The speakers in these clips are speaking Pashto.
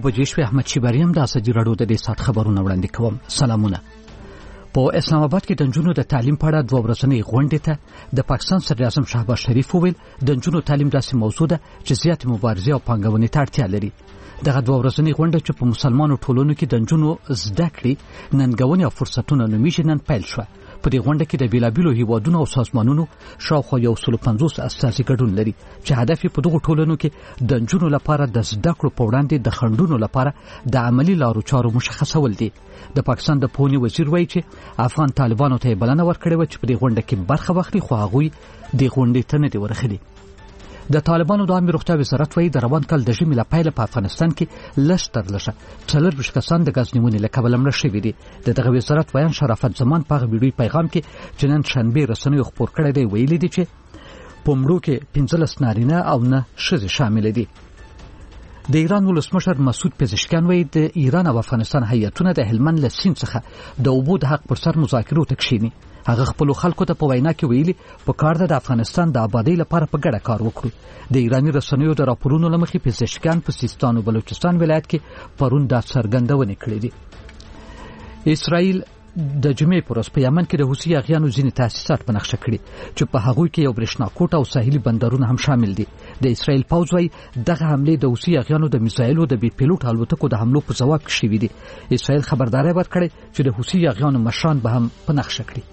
بجې شوې. احمد شیبری هم د ازادي راډیو د دې ساعت خبرونه وړاندې کوم. سلامونه. په اسلام آباد کې د نجونو د تعلیم په اړه 2 ورځنۍ غونډې ته د پاکستان صدر اعظم شهباز شریف وویل د نجونو تعلیم داسې موضوع ده چې زیات مبارزې او پانګونې ته اړتیا لري. دغه 2 ورځنۍ غونډه چې په مسلمانو ټولنو کې د نجونو زده کړې، ننګونې او فرصتونه نومیږي نن پیل شوه. په دې غونډه کې د بیلابیلو هیوادونو او سازمانونو شاوخوا 150 استازي ګډون لري چې هدف یې په دغو ټولنو کې د نجونو لپاره د زده کړو په وړاندې د خنډونو لپاره د عملی لارو چارو مشخصول دي. د پاکستان د پوهنې وزیر وایي چې افغان طالبانو ته بلنه ورکړې و چې په دې غونډه کې برخه واخلي، خو هغوی د غونډې ته نه دي ورغلي. د طالبانو د عامه روغتیا وزارت وایي د روان کال د ژمي له پیله په افغانستان کې لږ تر لږه 40 کسان د ګاز نیونې له کبله مړه شوي دي. د دغه وزارت بیان شرافت زمان په ویډیوي پیغام کې چې نن شنبه رسنیو خپور کړی دی ویلي دي چې په مړو کې 15 نارینه او 9 ښځې شامل دي. د ایران ولسمشر مسعود پزشکیان وایي د ایران او افغانستان هیئتونه د هلمند له سیند څخه د اوبو د حق پر سر مذاکرو ته کښیني. هغه خپل خلکو ته په وینا کې ویلي په کار ده د افغانستان د آبادی لپاره په ګډه کار وکړو. د ایرانی رسنیو د راپورونو لمخې پزشکیان په سیستان او بلوچستان ولایت کې پرون د څرګندونې کړې دي. اسرائیل د جمعې پر ورځ په یمن کې د حوثي اغیانو ځینې تاسیسات په نقشه کړي چې په هغوی کې یو برېښنا کوټه او ساحلي بندرونه هم شامل دي. د اسرائیل پوځ وايي دغه حملې د حوثي اغیانو د میزایلو د بې پیلوټ الوتکو د حملو په ځواب کې شوي دي. اسرائیل خبرداری ورکړې چې د حوثي اغیانو مشران به هم په نقشه کړي.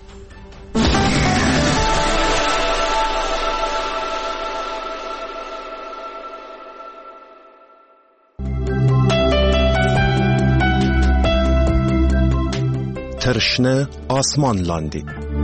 ترشنه آسمان لاندې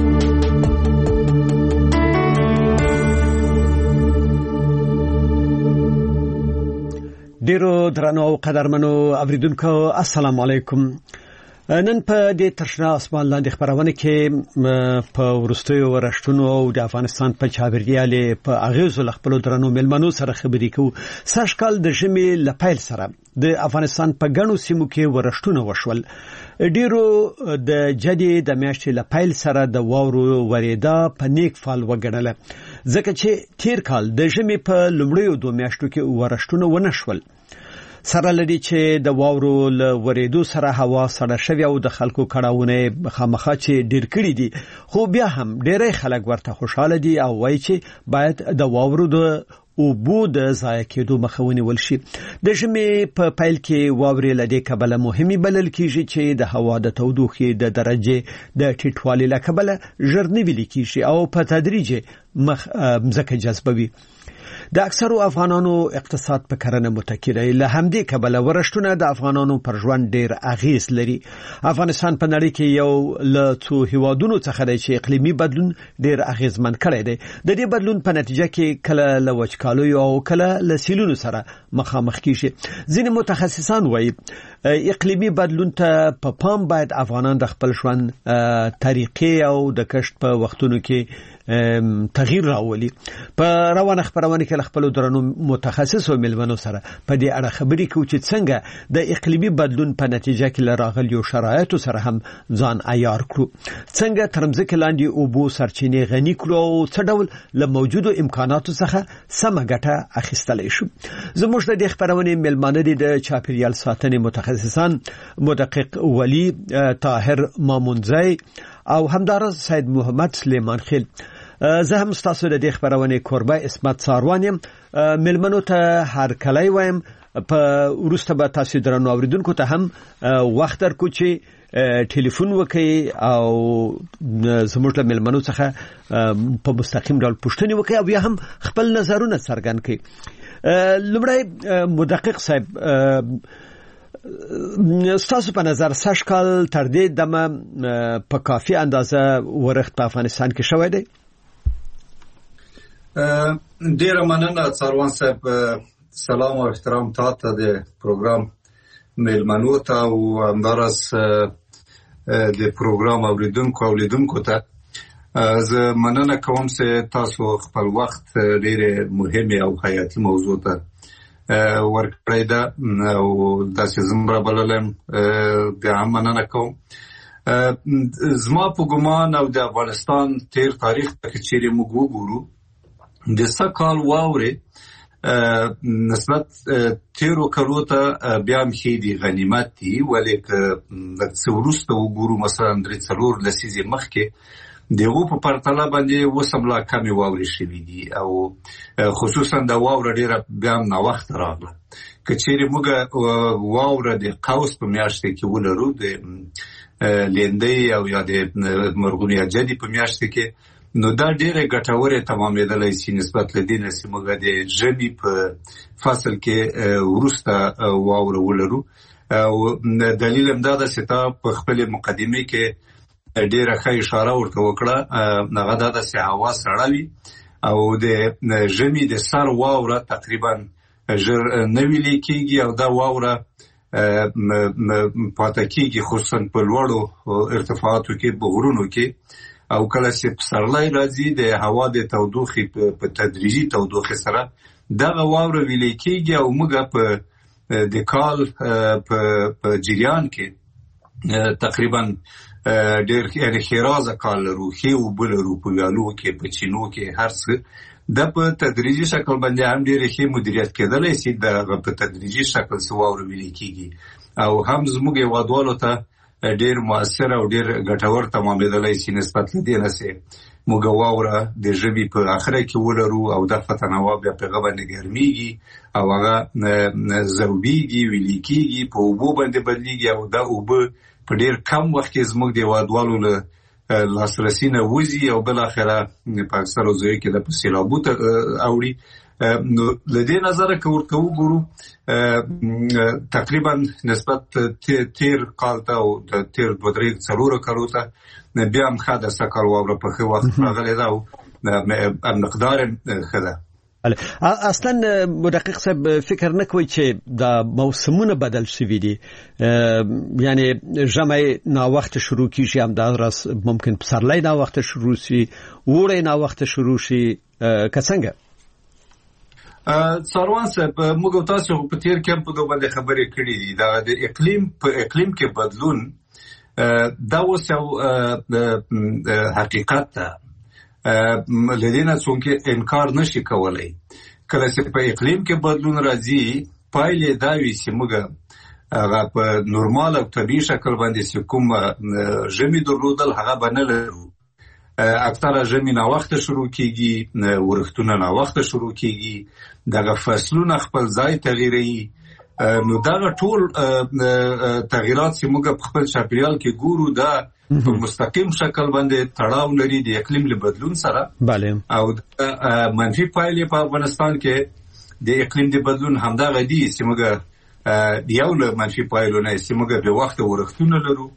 ډیرو درنو او قدرمنو اوریدونکو السلام علیکم. نن په دې ترشنه آسمان لاندې خبرونه کې په ورستیو ورشتونو او د افغانستان په چاپیریال په اغیزو خپل درنو ملمنو سره خبرې کوو. سږکال د ژمي له پیل سره د افغانستان په ګڼو سیمو کې ورشتونه وشول. ډیرو د جدي د میاشتې له پیل سره د واورو وریدا په نیک فال وګڼله، ځکه چې تیر کال د ژمي په لومړیو 2 میاشتو کې ورشتونه ونه شول. سره لري چې د واورو له وریدو سره هوا سړه شوی او د خلکو کړهونه خامخا چې ډیر کړي دي، خو بیا هم ډیری خلک ورته خوشاله دي او وایي چې باید د واورو د اوبو د ضایع کېدو مخه ونیول شي. د ژمي په پیل کې واورې له دې کبله مهمه بلل کېږي چې د هوا د تودوخې د درجه د ټیټوالي له کبله ژر نه ویل کېږي او په تدریج مځکه جذبوي. د اکثرو افغانانو اقتصاد په کرنه متکی دی، له همدې کبله ورشتونه د افغانانو پر ژوند ډیر اغیز لري. افغانستان په نړۍ کې یو له څو هیوادونو څخه دی چې اقلیمي بدلون ډیر اغیزمن کړی دی. د دې بدلون په نتیجه کې کله له وچکالیو او کله له سیلونو سره مخامخ کیږي. ځینې متخصصان وایي اقلیمي بدلون ته په پام باید افغانان د خپل ژوند طریقې او د کښت په وختونو کې تغییر راولي. په روانه خبرونه کې خپل درنو متخصص او ملمنو سره په دې اړه خبرې کوي چې څنګه د اقلیمي بدلون په نتیجه کې راغلي شرایطو سره هم ځان عیار کړو، څنګه ترمځکه لاندې اوبو سرچینې غني کړو او څه ډول له موجودو امکاناتو څخه سمه ګټه اخیستلی شو. زموږ د دې خبرونه ملمانه دي د چاپیریال ساتنې متخصصان مدقق ولی طاهر مامونزی او همدارس سید محمد سلیمان خیل. زه هم تاسو د دې خبرونه کوربه اسمت ساروانیم. ملمنو ته هر کله وایم په ورسته به تاسو درنو اوریدونکو ته هم وخت درکو چې ټلیفون وکړي او زموږ له ملمنو څخه په مستقیم ډول پوښتنې وکړي او یا هم خپل نظرونه څرګند کړي. لومړی مدقق صاحب، ستاسو په نظر سږکال تر دې دمه په کافي اندازه ورښت په افغانستان کې شوی دی؟ ډیره مننه څاروان صاحب. سلام او احترام تاسو د پروګرام ملمنو ته او همدارس د پروګرام اوریدونکو او لیدونکو ته. زه مننه کوم چې تاسو خپل وخت ډیره مهمه او حیاتي موضوع ته ورکړی ده او داسې زمره بللم. بیا هم مننه کوم. زما په ګمان او د افغانستان تیر تاریخ ته چیرې موږ وګورو د سږکال واورې نسبت تیرو کلو ته بیا هم ښې دي غنیمت دي ولې که لږ څه وروسته وګورو مثلا 3-4 لسیزې مخکې د هغو په پرتله باندې اوس هم لا کمې واورې شوي دي او خصوصا د واوره ډېره بیا هم ناوخته راغله که چیرې موږ واوره د قوس په میاشتې کې ولرو د لیندۍ او یا د مرغونې اجدي په میاشتې کې نو دا ډېره ګټورې تمامېدلی شي نسبت له دې نه چې موږ د ژمي په فصل کې وروسته واوره ولرو او دلیل هم دا ده چې تا په خپلې مقدمې کې ډېره ښه اشاره ورته وکړه هغه دا ده چې هوا سړه وي او د ژمي د سر واوره تقریبا ژر نه ویلې کېږي او دا واوره پاته کېږي خصوصا په لوړو ارتفاعاتو کې په غرونو کې او کله چې پسرلی راځي د هوا د تودوخې په تدریجي تودوخې سره دغه واوره ویلې کېږي او موږ په د کال په جریان کې تقریبا ډېر یعنې ښېرازه کال لرو ښې اوبه لرو په ویالو کې په چینو کې هر څه دا په تدریجي شکل باندې هم ډېرې ښې مدیریت کېدلی شي دغه په تدریجي شکل څه واوره ویلې کېږي او هم زموږ هېوادوالو ته ډېر مؤثر او ډېر ګټور تمامېدلی شي نسبت له دې نه چې موږ واوره د ژمي په اخره کې ولرو او د فتنوا بیا په هغه باندې ګرمېږي او هغه ذوبېږي ویلې کېږي په اوبو باندې بدلېږي او دا اوبه په ډېر کم وخت کې زموږ د هېوادوالو له لاسرسي نه وځي او بالاخره په اکثرو ځایو کې د سیلابو ته اوړي نو له دې نظره که ورته وګورو تقریبا نسبت تیر کال ته او د تیر 2-3 کالو ته بیا هم ښه ده سږکال واوره په ښه وخت راغلې ده او مقدار هم ښه ده. اصلا مدقق صاحب فکر نه کوي چې دا موسمونه بدل شوي دي یعنی ژمی ناوخته شروع کیږي هم دا راس ممکن پسرلی ناوخته شروع شي اوړی ناوخته شروع شي که څنګه څاروان صاحب موږ تاسو په تیر کې په دوه باندې خبرې کړې دي دا د اقلیم کې بدلون دا اوس یو حقیقت ده لدينا څوک انکار نشي کولای کله چې په اقلیم کې بدلون راځي پایلې دا وي چې موږ هغه په نورمال او طبيعي شکل باندې چې کوم ژمي درلودل هغه باندې لرو اکثره ژمي نا وخت شروع کیږي ورښتونه نا وخت شروع کیږي دغه فصلونه خپل ځای تغییري نو دا ټول تغیرات چې موږ په خپل چاپیریال کې ګورو دا په مستقیم شکل باندې تړاو لري د اقلیم له بدلون سره بله او منفي پایلې په افغانستان کې د اقلیم د بدلون همدا غدي چې موږ یو له منفي پایلو نه چې موږ به وخت ورښتونه لرو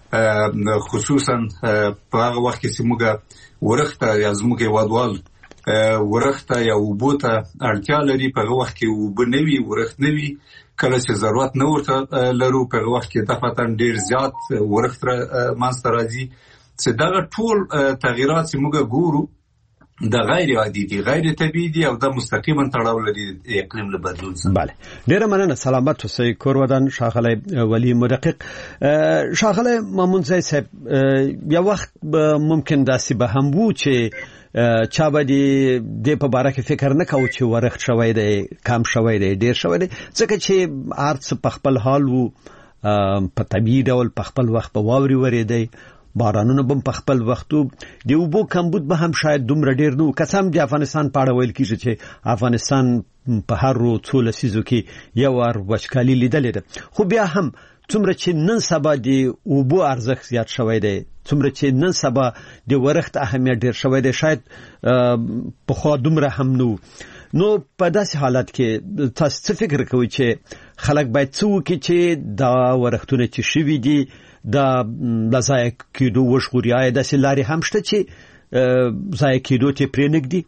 خصوصا په هغه وخت کې چې موږ ورښت یا زموږ هېوادوال ورښت یا اوبو ته اړتیا لري په هغه وخت کې اوبه نه وي ورښت نه وي کله چې ضرورت نه ورته لرو په هغه وخت کې دفعتاً ډېر زیات ورښت منځته راځي چې دغه ټول تغییرات چې موږ ګورو د غیر عادي دي غیر طبيعي دي او د مستقیما تړاو لري د اقلیم له بدلون سره. بله ډیره مننه سلامت اوسئ کورودان ښاغلی ولی مدقق ښاغلی مامونزی صاحب یو وخت ممکن داسې به هم وو چې چا به د په باره کې فکر نه کوو چې ورښت شوی دی کم شوی دی ډیر شوی دی ځکه چې هر څه په خپل حال وو په طبیعي ډول په خپل وخت به واورې ورېدی بارانونه به په خپل وختو د اوبو کمبود به هم شاید دومره ډیر نه و که څه هم د افغانستان په اړه ویل کېږي چې افغانستان په هر 2 لسیزو کې یو وار وچکالي لیدلې ده خو بیا هم څومره چې نن سبا د اوبو ارزښت زیات شوی دی څومره چې نن سبا د ورښت اهمیت ډیر شوی دی شاید پخوا دومره هم نه نو په داسې حالت کې تاسو څه فکر کوئ چې خلک باید څه وکړي چې دا ورښتونه چې شوي دي دا ضایع کېدو وژغوري آیا داسې لارې هم شته چې ضایع کېدو ته پرېنږدي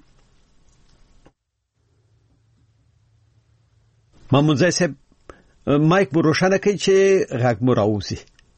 مامونزی صاحب مایک مو روښانه کړئ چې غږ مو راوځي.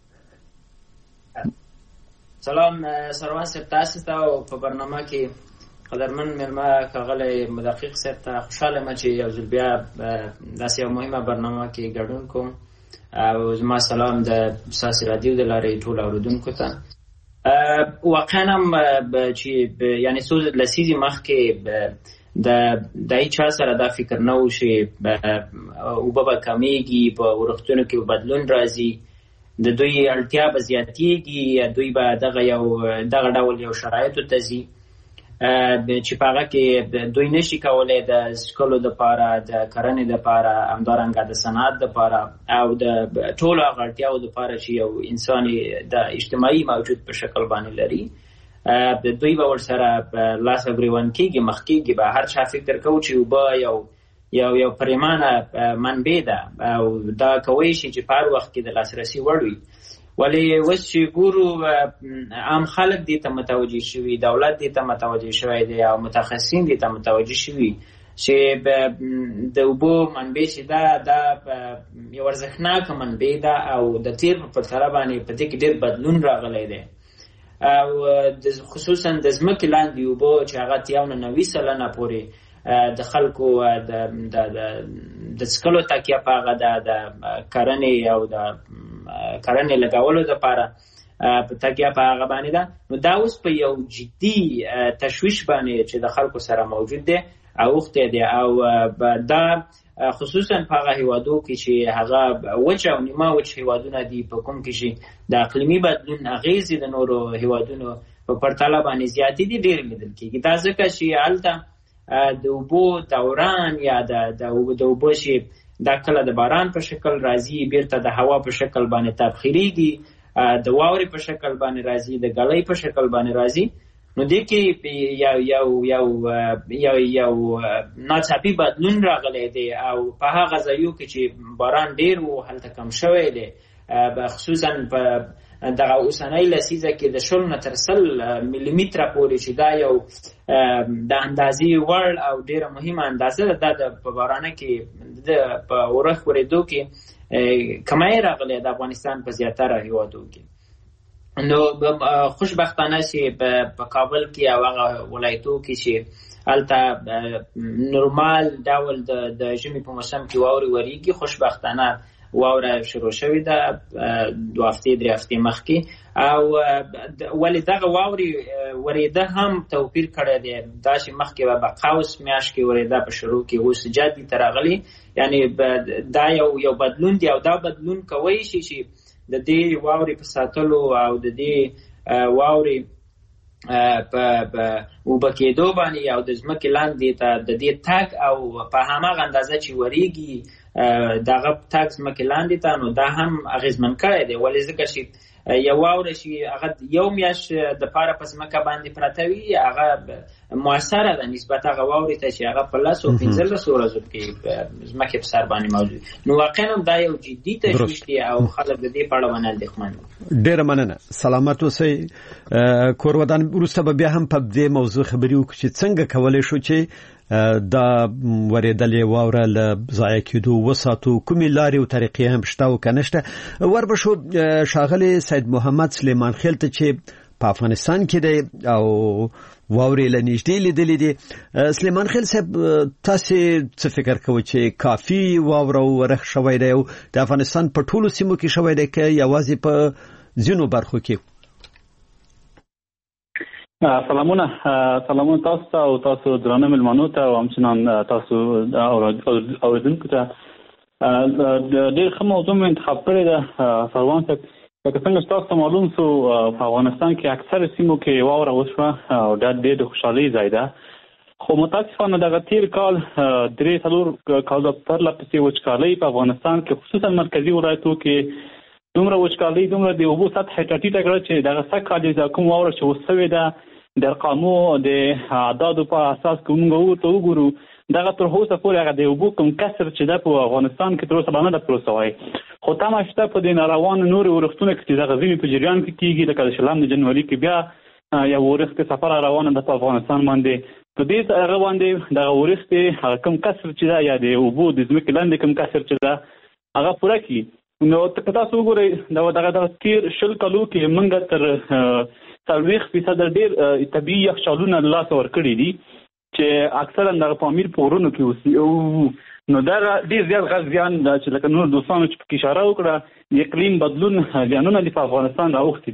سلام سروان صاحب تاسو ته په برنامه کې قدرمن مېلمه ښاغلی مدقق صاحب ته خوشحاله یم چې یو ځل بیا داسې یو مهمه برنامه کې ګډون کوم او زما سلام د ساسي رادیو د لارې ټول اوریدونکو ته. واقعا هم چې یعنی څو لسیزې مخکې د هیچا سره دا فکر نه و چې اوبه به کمیږي، په ورښتونو کې بدلون راځي، د دوی اړتیا به زیاتېږي، دوی به دغه ډول یو شرایطو ته ځي چې په هغه کې دوی نشي کولی د څښلو دپاره، د کرنې دپاره، همدارنګه د صنعت دپاره او د ټولو هغه اړتیاو دپاره چې یو انسان د اجتماعي موجود په شکل باندې لري، دوی به ورسره لاس او ګریوان کېږي، مخ کېږي. به هر چا فکر کوو چې اوبه یو پریمانه منبع ده او دا کولی شي چې په هر وخت کې د لاسرسي وړ وي. ولی اوس چې ګورو عام خلک دې ته متوجه شوي، دولت دې ته متوجه شوی دی او متخصصین دې ته متوجه شوي چې د اوبو منبع چې دا یو ارزښتناکه منبع ده او د تیر په پرتله باندې په دې کې ډېر بدلون راغلی دی او خصوصا د ځمکې لاندې اوبو چې هغه 90% پورې د خلکو د څښلو تکیه په هغه د کرنې او د کرنې لګولو دپاره په تکیه په هغه باندې ده. نو دا اوس په یو جدي تشویش باندې چې د خلکو سره موجود دی اوښتی دی او دا خصوصا په هغه هیوادو کې چې هغه وچ او نیمه وچ هیوادونه دي، په کوم کې چې د اقلیمي بدلون اغېزې د نورو هیوادونو په پرتله باندې زیاتې دي، ډېر لیدل کېږي. دا ځکه چې هلته د اوبو دوران یا د اوبو چې دا کله د باران په شکل راځي، بیرته د هوا په شکل باندې تبخیریږي، د واورې په شکل باندې راځي، د ګلۍ په شکل باندې راځي. نو دې کې یو ناڅاپي بدلون راغلی دی او په هغه ځایو کې چې باران ډېر و هلته کم شوی دی، خصوصا په دغه اوسنۍ لسیزه کې د 0 نه تر 100 ملي متره پورې چې دا یو د اندازې وړ او ډېره مهمه اندازه ده. دا په بارانه کې په اورښت ورېدو کې کمی راغلی د افغانستان په زیاتره هیوادو کې. نو خوشبختانه چې په کابل کې او هغه ولایتو کې چې هلته نورمال ډول د ژمي په موسم کې واورې ورېږي، خوشبختانه واوره شروع شوې ده 2 هفتې 3 هفتې مخکې او ولې دغه واورې ورېده هم توپیر کړی دی. دا چې مخکې به قوس میاشت کې ورېده په شروع کې، اوس جدي ته راغلی، یعنی دا یو بدلون دی او دا بدلون کولی شي چې د دې واورې په ساتلو او د دې واورې په اوبه کېدو باندې او د ځمکې لاندې ته د دې تګ او په هماغه اندازه چې ورېږي دغه تګ ځمکې لاندې ته، نو دا هم اغېزمن کړی دی. ولې ځکه چې یو واوره چې هغه یو میاشت دپاره په ځمکه باندې پرته وي، هغه مؤثره ده نسبت هغه واورې ته چې هغه په 10 او 15 ورځو کې ځمکې په سر باندې موجود. نو واقعا دا یو جدي تشویش دی او خلک د دې په اړه باندې اندېښمن دي. ډېره مننه، سلامت اوسئ. کورودان وروسته به بیا هم په دې موضوع خبرې وکړو چې څنګه کولی شو چې دا ورېدلې واوره له ضایع کېدو وساتو، کومې لارې او طریقې هم شته او که نشته. وربشو ښاغلی سید محمد سلیمان خېل ته چې په افغانستان کې دی او واورې له نږدې لیدلې دي. سلیمان خېل صاحب، تاسې څه فکر کوئ چې کافي واوره او ورښت شوی دی او د افغانستان په ټولو سیمو کې شوی دی که یوازې په ځینو برخو کې؟ سلامونه تاسو ته او تاسو درانه مېلمنو ته او همچنان تاسو اوریدونکو ته. ډېر ښه موضوع مې انتخاب کړې ده سروان صاحب. لکه څنګه چې تاسو ته معلوم سو، په افغانستان کې اکثر سیمو کې واوره وشوه او دا ډېر د خوشحالۍ ځای ده. خو متاسفانه دغه تیر کال 3-4 کالو پرله پسې وچکالۍ په افغانستان کې خصوصا مرکزي ولایتو کې دومره وچکالۍ، دومره د اوبو سطح ټیټه کړه چې دغه سږ کال د کوم واوره چې وسوې ده د ارقامو د اعدادو په اساس که موږ ورته وګورو، دغه تر اوسه پورې هغه د اوبو کوم کسر چې ده په افغانستان کې تر اوسه نه ده پوره سوی. خو تمه شته په دې ناروانو نورې ورښتونو کې چې دغه ځینې په جریان کې کېږي، لکه د 20 جنوري کې بیا یو ورښت سفر روانه ده په افغانستان باندې. په دې هغه باندې دغه ورښت هغه کوم کسر چې ده یا د اوبو د ځمکې لاندې کوم کسر چې ده هغه پوره کړي. نو تاسو وګورئ دغه تیر 20 کالو کې موږ تر 40% ډېر طبیعي یخچالونه له لاسه ورکړي دي چې اکثرا د پامیر په غرونو کې اوسي. نو دا ډېر زیات غږ زیان چې لکه نور دوستانو چې پکې اشاره وکړه، د اقلیم بدلون زیانونه دي په افغانستان راوښتي دي.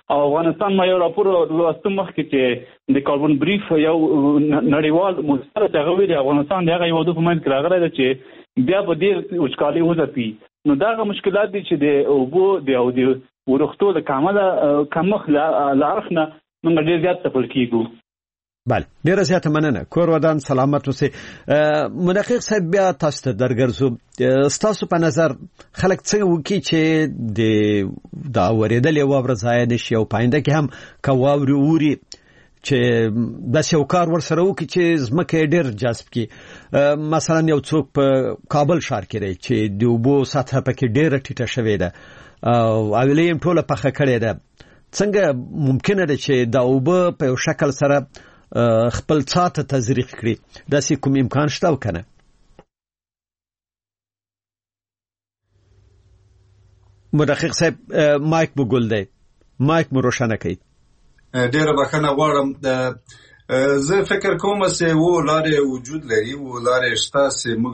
او افغانستان ما یو راپور لوستم مخکې چې د کاربن بریف یو نړیوال مستند هغه ویلي افغانستان دغه یو د فهمت راغلی دی چې بیا په دې وچکالي وځي. نو دا مشکلات دي چې د اوبو د ورختو د کمښت لارښنه موږ ډېر زیات تپل کیږو. بله ډیره زیاته مننه. کور ودان سلامت اوسئ. محقق صاحب بیا تاسو ته درګرځو. ستاسو په نظر خلک څنګه وکړي چې دا ورېدلې واوره ضایع نشي او پاینده کې هم که واورې اوري چې داسې یو کار ورسره وکړي چې ځمکه ډېر جذب کړي. مثلا یو څوک په کابل ښار کې دی چې د اوبو سطحه پکې ډېره ټیټه شوې ده او اویلې یې ټوله پخه کړې ده. څنګه ممکنه ده چې دا اوبه په یو شکل سره خپل څاته تزریق کړي؟ داسې کوم امکان شته او کنه؟ محقق صاحب مایک مو ګل دی، مایک مو روښانه کړئ. ډیره بخښنه غواړم. زه فکر کوم چې و لارې وجود لري، و لارې شته چې موږ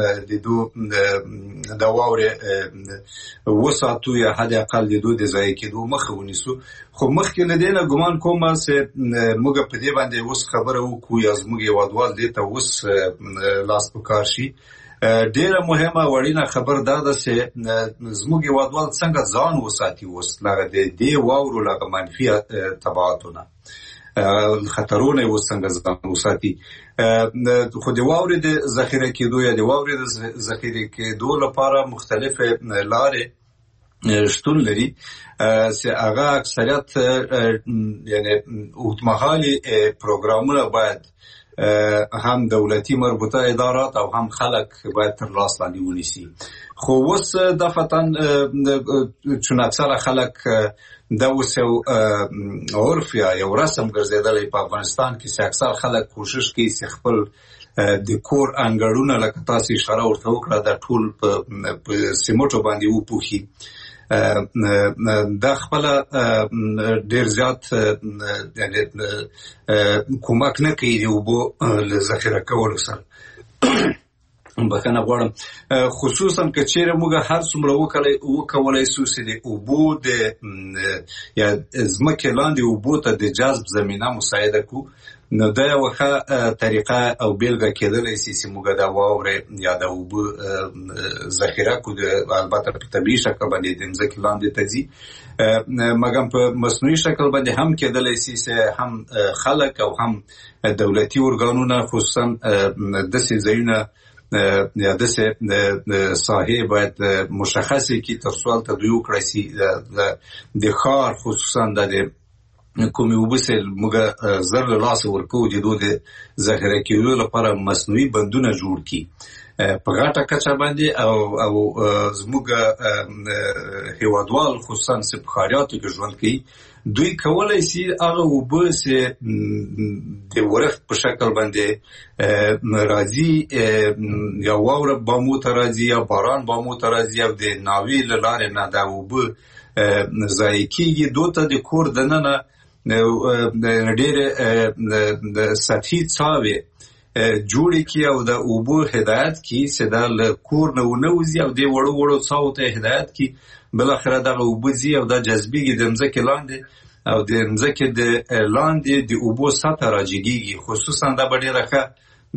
د واورې وساتو یا حد اقل د دوی د ضایع کېدو مخه ونیسو. خو مخکې له دې نه ګمان کوم چې موږ په دې باندې اوس خبره وکړو یا زموږ هېوادوال دې ته اوس لاس په کار شي. ډیره مهمه وړینه خبر دا ده چې زموږ هېوادوال څنګه ځان وساتي اوس له دې واورو له منفي تبعاتونه خطرونه یې اوس څنګه ځان وساتي. خو د واورې د ذخیره کېدو یا د واورې د ذخیره کېدو لپاره مختلفې لارې شتون لري چې هغه اکثریت یعنی اوږدمهالي پروګرامونه باید هم دولتي مربوطه ادارات او هم خلک باید تر لاس لاندې ونیسي. خو اوس دفتن چون اکثره خلک دا اوس یو عرف یا یو رسم ګرځېدلی په افغانستان کې چې اکثر خلک کوشش کوي چې خپل د کور انګړونه لکه تاسو اشاره ورته وکړه دا ټول په سیمټو باندې وپوښي. دا خپله ډېر زیات کومک نه کوي د اوبو له ذخیره کولو سره. بخښنه غواړم. خصوصا که چیرې موږ هر څومره وکولی شو چې د اوبو د یا ځمکې لاندې اوبو ته د جذب زمینه مساعده کړو، نو دا یوه ښه طریقه او بیلګه کېدلی شي چې موږ د واورې یا د اوبو ذخیره کړو. البته په طبیعي شکل باندې د ځمکې لاندې ته ځي، مګر په مصنوعي شکل باندې هم کېدلی شي چې هم خلک او هم دولتي ارګانونه خصوصا داسې ځایونه یا داسې ساحې باید مشخصې کړي تر څو هلته دوی وکړی شي د ښار خصوصا د کومې اوبه چې موږ زر له لاسه ورکوو د دوی د ذخیره کېدو لپاره مصنوعي بندونه جوړ کړي په غټه کچه باندې او زموږ هېوادوال خصوصا چې په ښاریاتو کې ژوند کوي دوی کولی شي هغه اوبه چې د ورښت په شکل باندې راځي یا واوره بامو ته راځي یا باران بامو ته راځي او د ناوې له لارې نه دا اوبه ضایع کېږي، دوی ته د کور دننه ډېرې سطحي څاوې جوړې کړي او د اوبو هدایت کړي چې دا له کور نه ونه وځي او دې وړو وړو څاوو ته هدایت کړي. بالاخره دغه اوبه ځي او دا جذبېږي د ځمکې لاندې او د ځمکې د لاندې د اوبو سطحه راجګېږي. خصوصا دا به ډېره ښه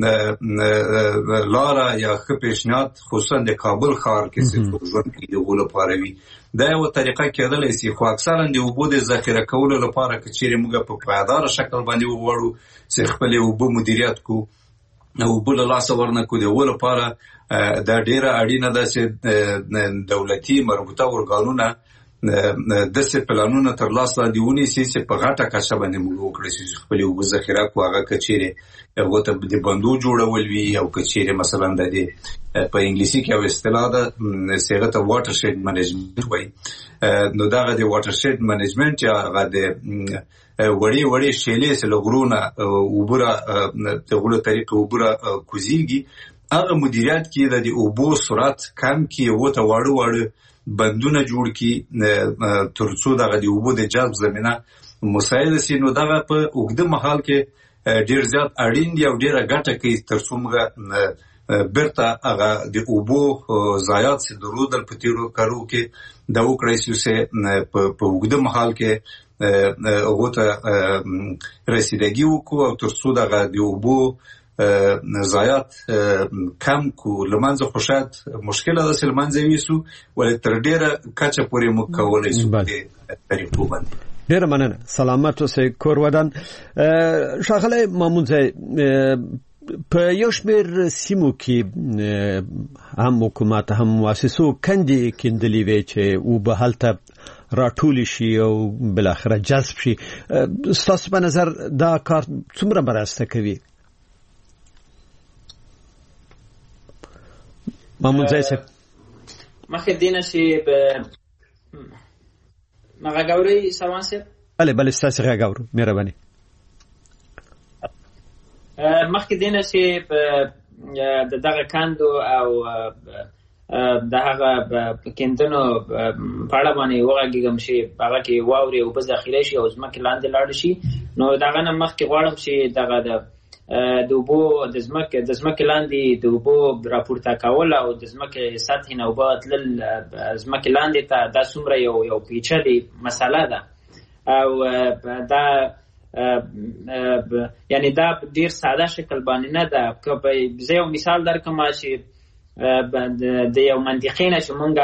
لاره یا ښه پیشنهاد خصوصا د کابل ښار کې چې ژوند کوي د اوبو لپاره وي. دا یوه طریقه کېدلی شي، خو اکثرا د اوبو د ذخیره کولو لپاره که چیرې موږ په پایداره شکل باندې وغواړو چې خپلې اوبه مدیریت کړو، اوبه له لاسه ورنکړو، د اوبو لپاره دا ډېره اړینه ده چې دولتي مربوطه ارګانونه داسې پلانونه تر لاس لاندې ونیسي چې په غټه کچه باندې موږ وکړی شي چې خپلې اوبه ذخیره کړو. هغه که چیرې هغو ته د بندو جوړول وي او که چیرې مثلا د دې په انګلیسي کې یو اصطلاح ده چې هغه ته واټر شیډ منیجمنټ وایي، نو دغه د واټر شیډ منیجمنټ یا هغه د وړې وړې شیلې چې له غرونه اوبه د غرو طریقې اوبه کوزیږي، هغه مدیریت کې د اوبو سرعت کم کړي، هغو ته واړه واړه بندونه جوړ کړي تر څو دغه د اوبو د جذب زمینه مساعده شي. نو دغه په اوږده مهال کې ډېر زیات اړین دي او ډېره ګټه کوي تر څو موږ بیرته هغه د اوبو ضایعات چې درلودل په تېرو کالو کې دا وکړی شو چې په اوږده مهال کې هغه ته رسیدګي وکړو او ترڅو دغه د اوبو ضایعات کم کو لمنځه خوشات مشکله ده لمنځه ویسو ولې تر ډیره کچه پورې مو کولای شو د طریقو باندې. ډیره مننه. سلامت اوسئ کور ودان. ښاغلی مامونزی، په یو شمېر سیمو کې هم حکومت هم مؤسسو کندې کیندلې وې چې اوبه هلته راټول شي او بالاخره جذب شي. ستاسو په نظر دا کار څومره مرسته کوي؟ مامونزی صاحب مخکې دینه چې مغاوري سروان صاحب. بله ستاسو غاورو مهرباني. مخکې دینه چې دغه کاندو او د هغه کیندنو په اړه باندې وغږیږم چې هغه کې واوري او بس ذخیره شي او ځمکې لاندې لاړ شي. نو دغه نه مخکې غواړم چې دغه د اوبو د ځمکې لاندې د اوبو راپورته کول او د ځمکې سطحې نه اوبه تلل ځمکې لاندې ته دا څومره یو پیچلې مسله ده او دا یعنی دا ډیر ساده شکل باندې نه ده. که زه یو مثال درکم چې د یو منطقې نه چې مونږ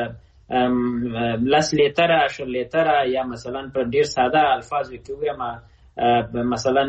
10 لیتره 10 لیتره یا مثلا په ډیر ساده الفاظ وکویم مثلا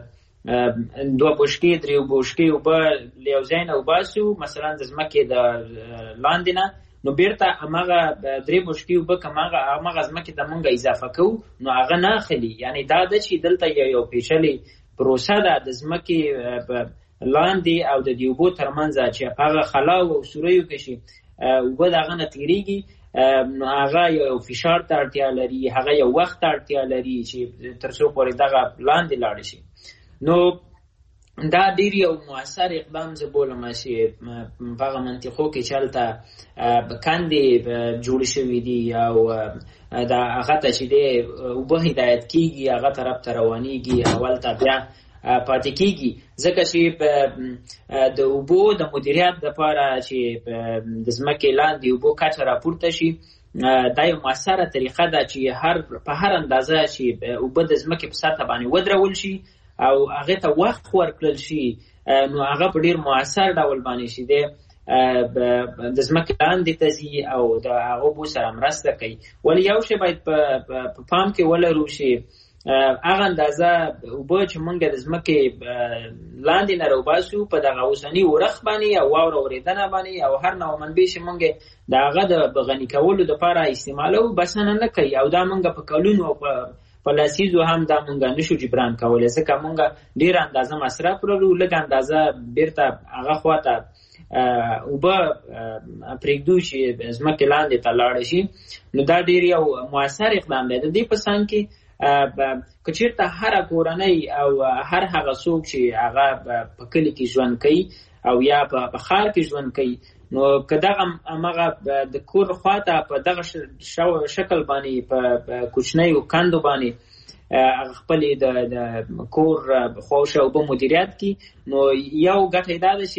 2 بوشکې 3 بوشکې اوبه یو ځای نه وباسو مثلا د ځمکې د لاندې نه، نو بیرته هماغه 3 بوشکې اوبه هماغه ځمکې ته مونږ اضافه کوو نو هغه نه اخلي. یعنی دا ده چې دلته یو پیچلې پروسه ده د ځمکې لاندې او د اوبو ترمنځ چې هغه خلا او سوریو کې شي اوبه دغه نه تیریږي، نو هغه یو فشار ته اړتیا لري، هغه یو وخت ته اړتیا لري چې تر څو پورې دغه لاندې لاړ شي. نو دا ډیر یو موثر اقدام زه بولم چې په هغه منطقو کې چلته کاندې جوړ شوي دي او دا هغه ته چې دی اوبه هدایت کیږي هغه طرف ته روانېږي اول ته بیا پاتې کیږي. ځکه چې د اوبو د مدیریت لپاره چې د ځمکې لاندې اوبو کچه راپورته شي دا یو موثره طریقه ده چې په هر اندازه چې اوبه د ځمکې په سطح باندې ودرول شي او هغه ته وخت ورکړل شي نو هغه په ډیر موثر ډول باندې شي د ځمکې لاندې ته ځي او د هغه بو سره مرسته کوي. ولې یو شی باید په پام کې ولرو چې هغه اندازه اوبه چې مونږ د ځمکې لاندې نه راوباسو په دغه اوسني ورخ باندې او واوره اورېدنه باندې او هر نوع منبع چې مونږ د هغه د غني کولو لپاره استعمالو بس نه کوي او دا مونږ په کلونو او په لاسیزو هم دا مونږ نشو جبران کولای ځکه مونږ ډیر اندازه مصرف لرو لږ اندازه بیرته هغه خواته اوبه پرېږدو چې ځمکې لاندې ته لاړ شي. نو دا ډیر یو موثر اقدام دی. د دې په څنګ کې که چېرته هره کورنۍ او هر هغه څوک چې هغه په کلي کې ژوند کوي او یا په ښار کې ژوند کوي نو که دغه هماغه د کور خواته په دغه شکل باندې په کوچنیو کندو باندې خپلې د کور خواوشا اوبه مدیریت کړي نو یو ګټه دا ده چې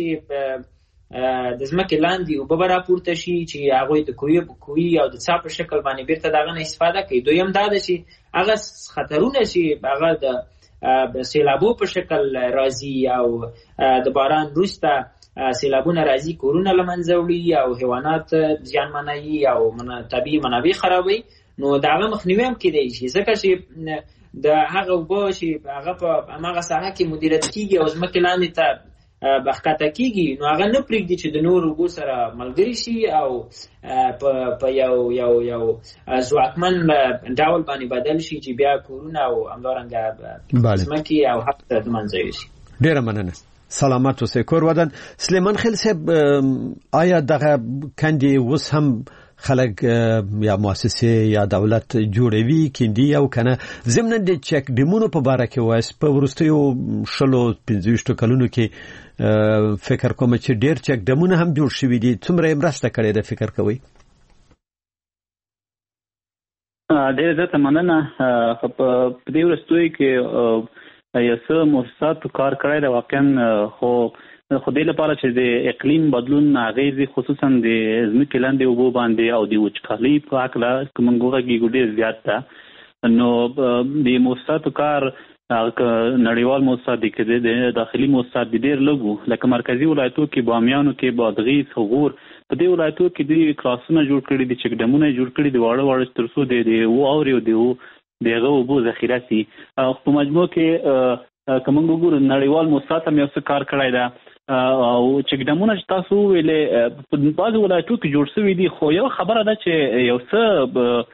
د ځمکې لاندې اوبه به راپورته شي چې هغوی د کوهي او د څاه په شکل باندې بیرته د هغه نه استفاده کوي. دویم دا ده چې هغه خطرونه چې هغه د سیلابو په شکل راځي او د باران وروسته سیلابونه راځي کورونه له منځه وړي او حیوانات زیانمنوي او طبیعي منابع خرابوي نو د هغه مخنیوی هم کیدای شي ځکه چې د هغه اوبه چې هغه په هماغه ساحه کې مدیریت کیږي او ځمکې لاندې ته بخښته کیږي نو هغه نه پرېږدي چې د نور اوبو سره ملګري شي او په یو ځواکمن ډول باندې بدل شي چې بیا کورونه او همدارنګه ځمکې او حق د منځه یوسي. ډیره مننه. سلامت اوسئ کور ودان. سلیمان خیل صاحب آیا دغه کندې اوس هم خلک یا مؤسسه یا دولت جوړوي کیندي او کنه ضمن د چک ډیمونو په باره کې وایس په ورستیو 15 کلونو کې فکر کوم چې ډیر چک ډیمونه هم جوړ شوي دي څومره مرسته کړې ده فکر کوي؟ ډیر زیاته مننه. په دې ورستیو کې یو څه مؤسسات کار کړی دی واقعا خو دې لپاره چې د اقلیم بدلون اغیزې خصوصا د ځمکې لاندې اوبو باندې او د وچکالۍ په هکله موږ وغږیږو ډېر زیات ده نو د موسساتو کار نړیوال موسسات دي کې د داخلي موسسات دي ډېر لږ لکه مرکزی ولایتو کې بامیانو کې بادغیس غور په دې ولایتو کې د کلاسونه جوړ کړي دي چې ډمونه جوړ کړي دي واړه ترڅو د واوري او دغه اوبو ذخیره سي په مجموع کې کوم وګورو نړیوال موسسات هم یو څه کار کړی دا او چې ډمونه تاسو ویلې په بعض ولایتو کې جوړ شوی دي خو یو خبره ده چې یو څه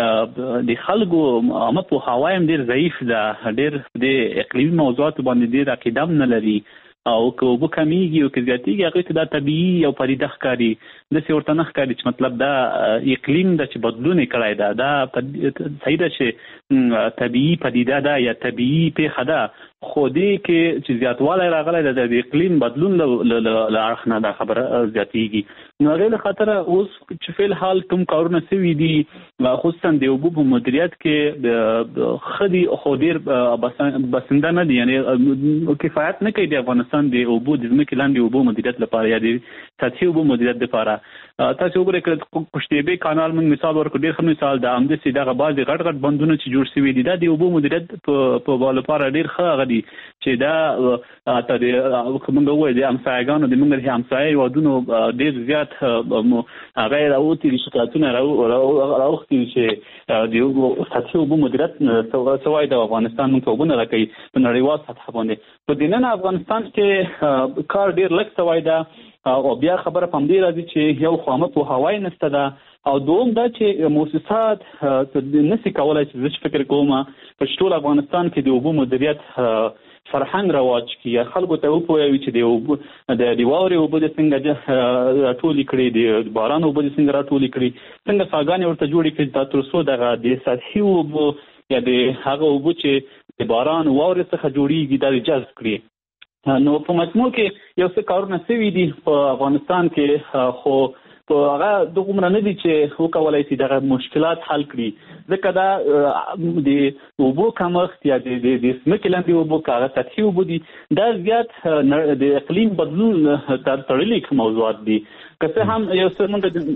د خلکو عامه پوهاوی هم ډېر ضعیف ده ډېر د اقلیمي موضوعاتو باندې ډېر عقیده هم نه لري او که اوبه کمیږي او که زیاتېږي هغوی ته دا طبیعي او پدیده ښکاري داسې ورته نه ښکاري چې مطلب دا اقلیم ده چې بدلون یې کړی ده دا صحیح ده چې طبیعي پدیده ده یا طبیعي پېښه ده خو دې کې چې زیاتوالی راغلی ده د اقلیم بدلون له اړخ نه دا خبره زیاتېږي نو هغې له خاطره اوس چې فی الحال کوم کارونه سوي دي خصوصا د اوبو په مدیریت کې ښه دي خو ډېر بسنده نه دي یعنې کفایت نه کوي د افغانستان د اوبو د ځمکې لاندې اوبو مدیریت لپاره یا د سطحي اوبو مدیریت لپاره تاسو وګورئ که قشتېبې کانال موږ مثال ورکړو ډېر ښه مثال ده همداسې دغه بعضې غټ بندونه چې جوړ شوي دي دا د اوبو مدیریت په لپاره ډېر ښه هغه دي چې دا موږ ووایو د همسایهګانو د موږ د همسایه هېوادونو ډېر زیات هغه یې راوتي دي شکایتونه راوختي دي چې د سطحي اوبو مدیریت څه وایي د افغانستان موږ ته اوبه نه راکوي په نړیوال سطحه باندې په دننه افغانستان کې کار ډېر لږ څه وایي ده او بیا خبره په همدې راځي چې یو خو عامه پوهاوی نشته ده او دوم دا چې مؤسسات نشي کولی چې زه فکر کوم په ټول افغانستان کې د اوبو مدیریت فرهنګ رواج کړي خلکو ته وپوهوي چې د اوبو د واورې اوبه د څنګه راټولې کړي د باران اوبه د څنګه راټولې کړي څنګه څاګانې ورته جوړې کړي دا تر څو دغه د سطحي اوبو یا د هغه اوبه چې د باران واورې څخه جوړېږي دا جذب کړي نو په مجموع کې یو څه کارونه سوي دي په افغانستان کې خو په هغه دومره نه دي چې وکولای شي دغه مشکلات حل کړي ځکه دا د اوبو کمښت یا د ځمکې لاندې اوبو که هغه سطحي اوبه دي دا زیات د اقلیم بدلون تړلي موضوعات دي که څه هم یو څه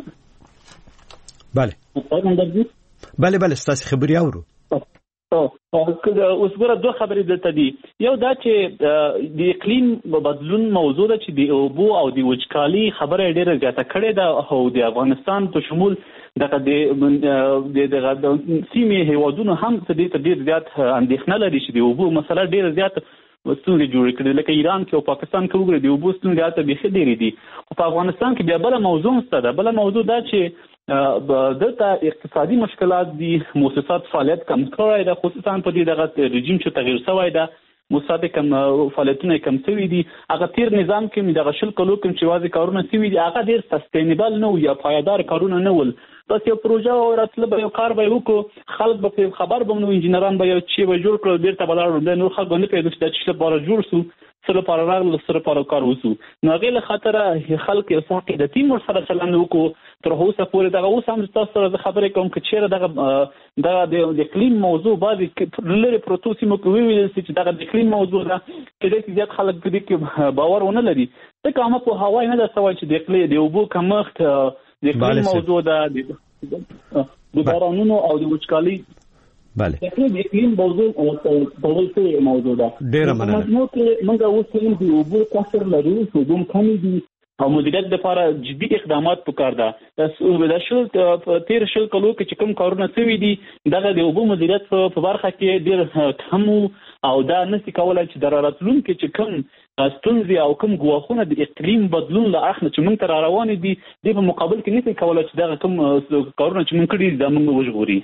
موږ بله ستاسې خبرې اورو اوس ګوره دوه خبرې دلته دي یو دا چې د اقلیم بدلون موضوع ده چې د اوبو او د وچکالي خبره ډېره زیاته کړې ده او د افغانستان په شمول دغه د سیمې هېوادونو هم دې ته ډېر زیات اندېښنه لري چې د اوبو مسله ډېره زیات ستونزې جوړې کړي لکه ایران کې او پاکستان کې وګورئ د اوبو ستونزې هلته بیخي ډېرې دي خو په افغانستان کې بیا بله موضوع شته ده بله موضوع دا چې دلته اقتصادي مشکلات دي مؤسسات فعالیت کم کړی ده خصوصا په دې دغه رژیم چې تغییر شوی ده مؤسسات کم فعالیتونه کم شوي دي هغه تیر نظام کې دغه 20 کلو کوم چې واځي کارونه شوي دي هغه ډېر سستینبل نه و یا پایدار کارونه نه ول بس یو پروژه راتله به یو کار به وکړو خلک به خبر به نو انجینران به یو چی به جوړ کړو بیرته به لاړو نور خلک نه پیدا چې چې لپاره جوړ شو سره لپاره راغله سره لپاره کار وسو نو هغې له خاطره خلک یو څه عقیدتي ورسره چلند وکړو تر اوسه پورې دغه اوس هم تاسو سره زه خبرې کوم که چېرې دغه د اقلیم موضوع بعضې لرې پرتو سیمو کې وویل شي چې دغه د اقلیم موضوع ده کېدای شي زیات خلک په دې کې باور ونه لري ځکه عامه پوهاوی نه ده سوی چې د اوبو کمښت د اقلیم موضوع ده د بارانونو او د وچکالي بله د اقلیم موضوع تړل شوې موضوع ده ډېره مننه مجموع کې موږ اوس د اوبو کثر لرو اوبه کمې دي او مدیریت لپاره جدي اقدامات پکار ده د تیر 20 کلو کې چې کوم کارونه شوي دي دغه د اوبو مدیریت په برخه کې ډېر کم او دا نشي کولای چې د راتلونکي چې کوم ستونزې او کوم ګواښونه د اقلیم بدلون له اړخ نه چې موږ ته را روانې دي د په مقابل کې نشي کولای چې دغه کوم کارونه چې موږ کړي دي دا موږ وژغوري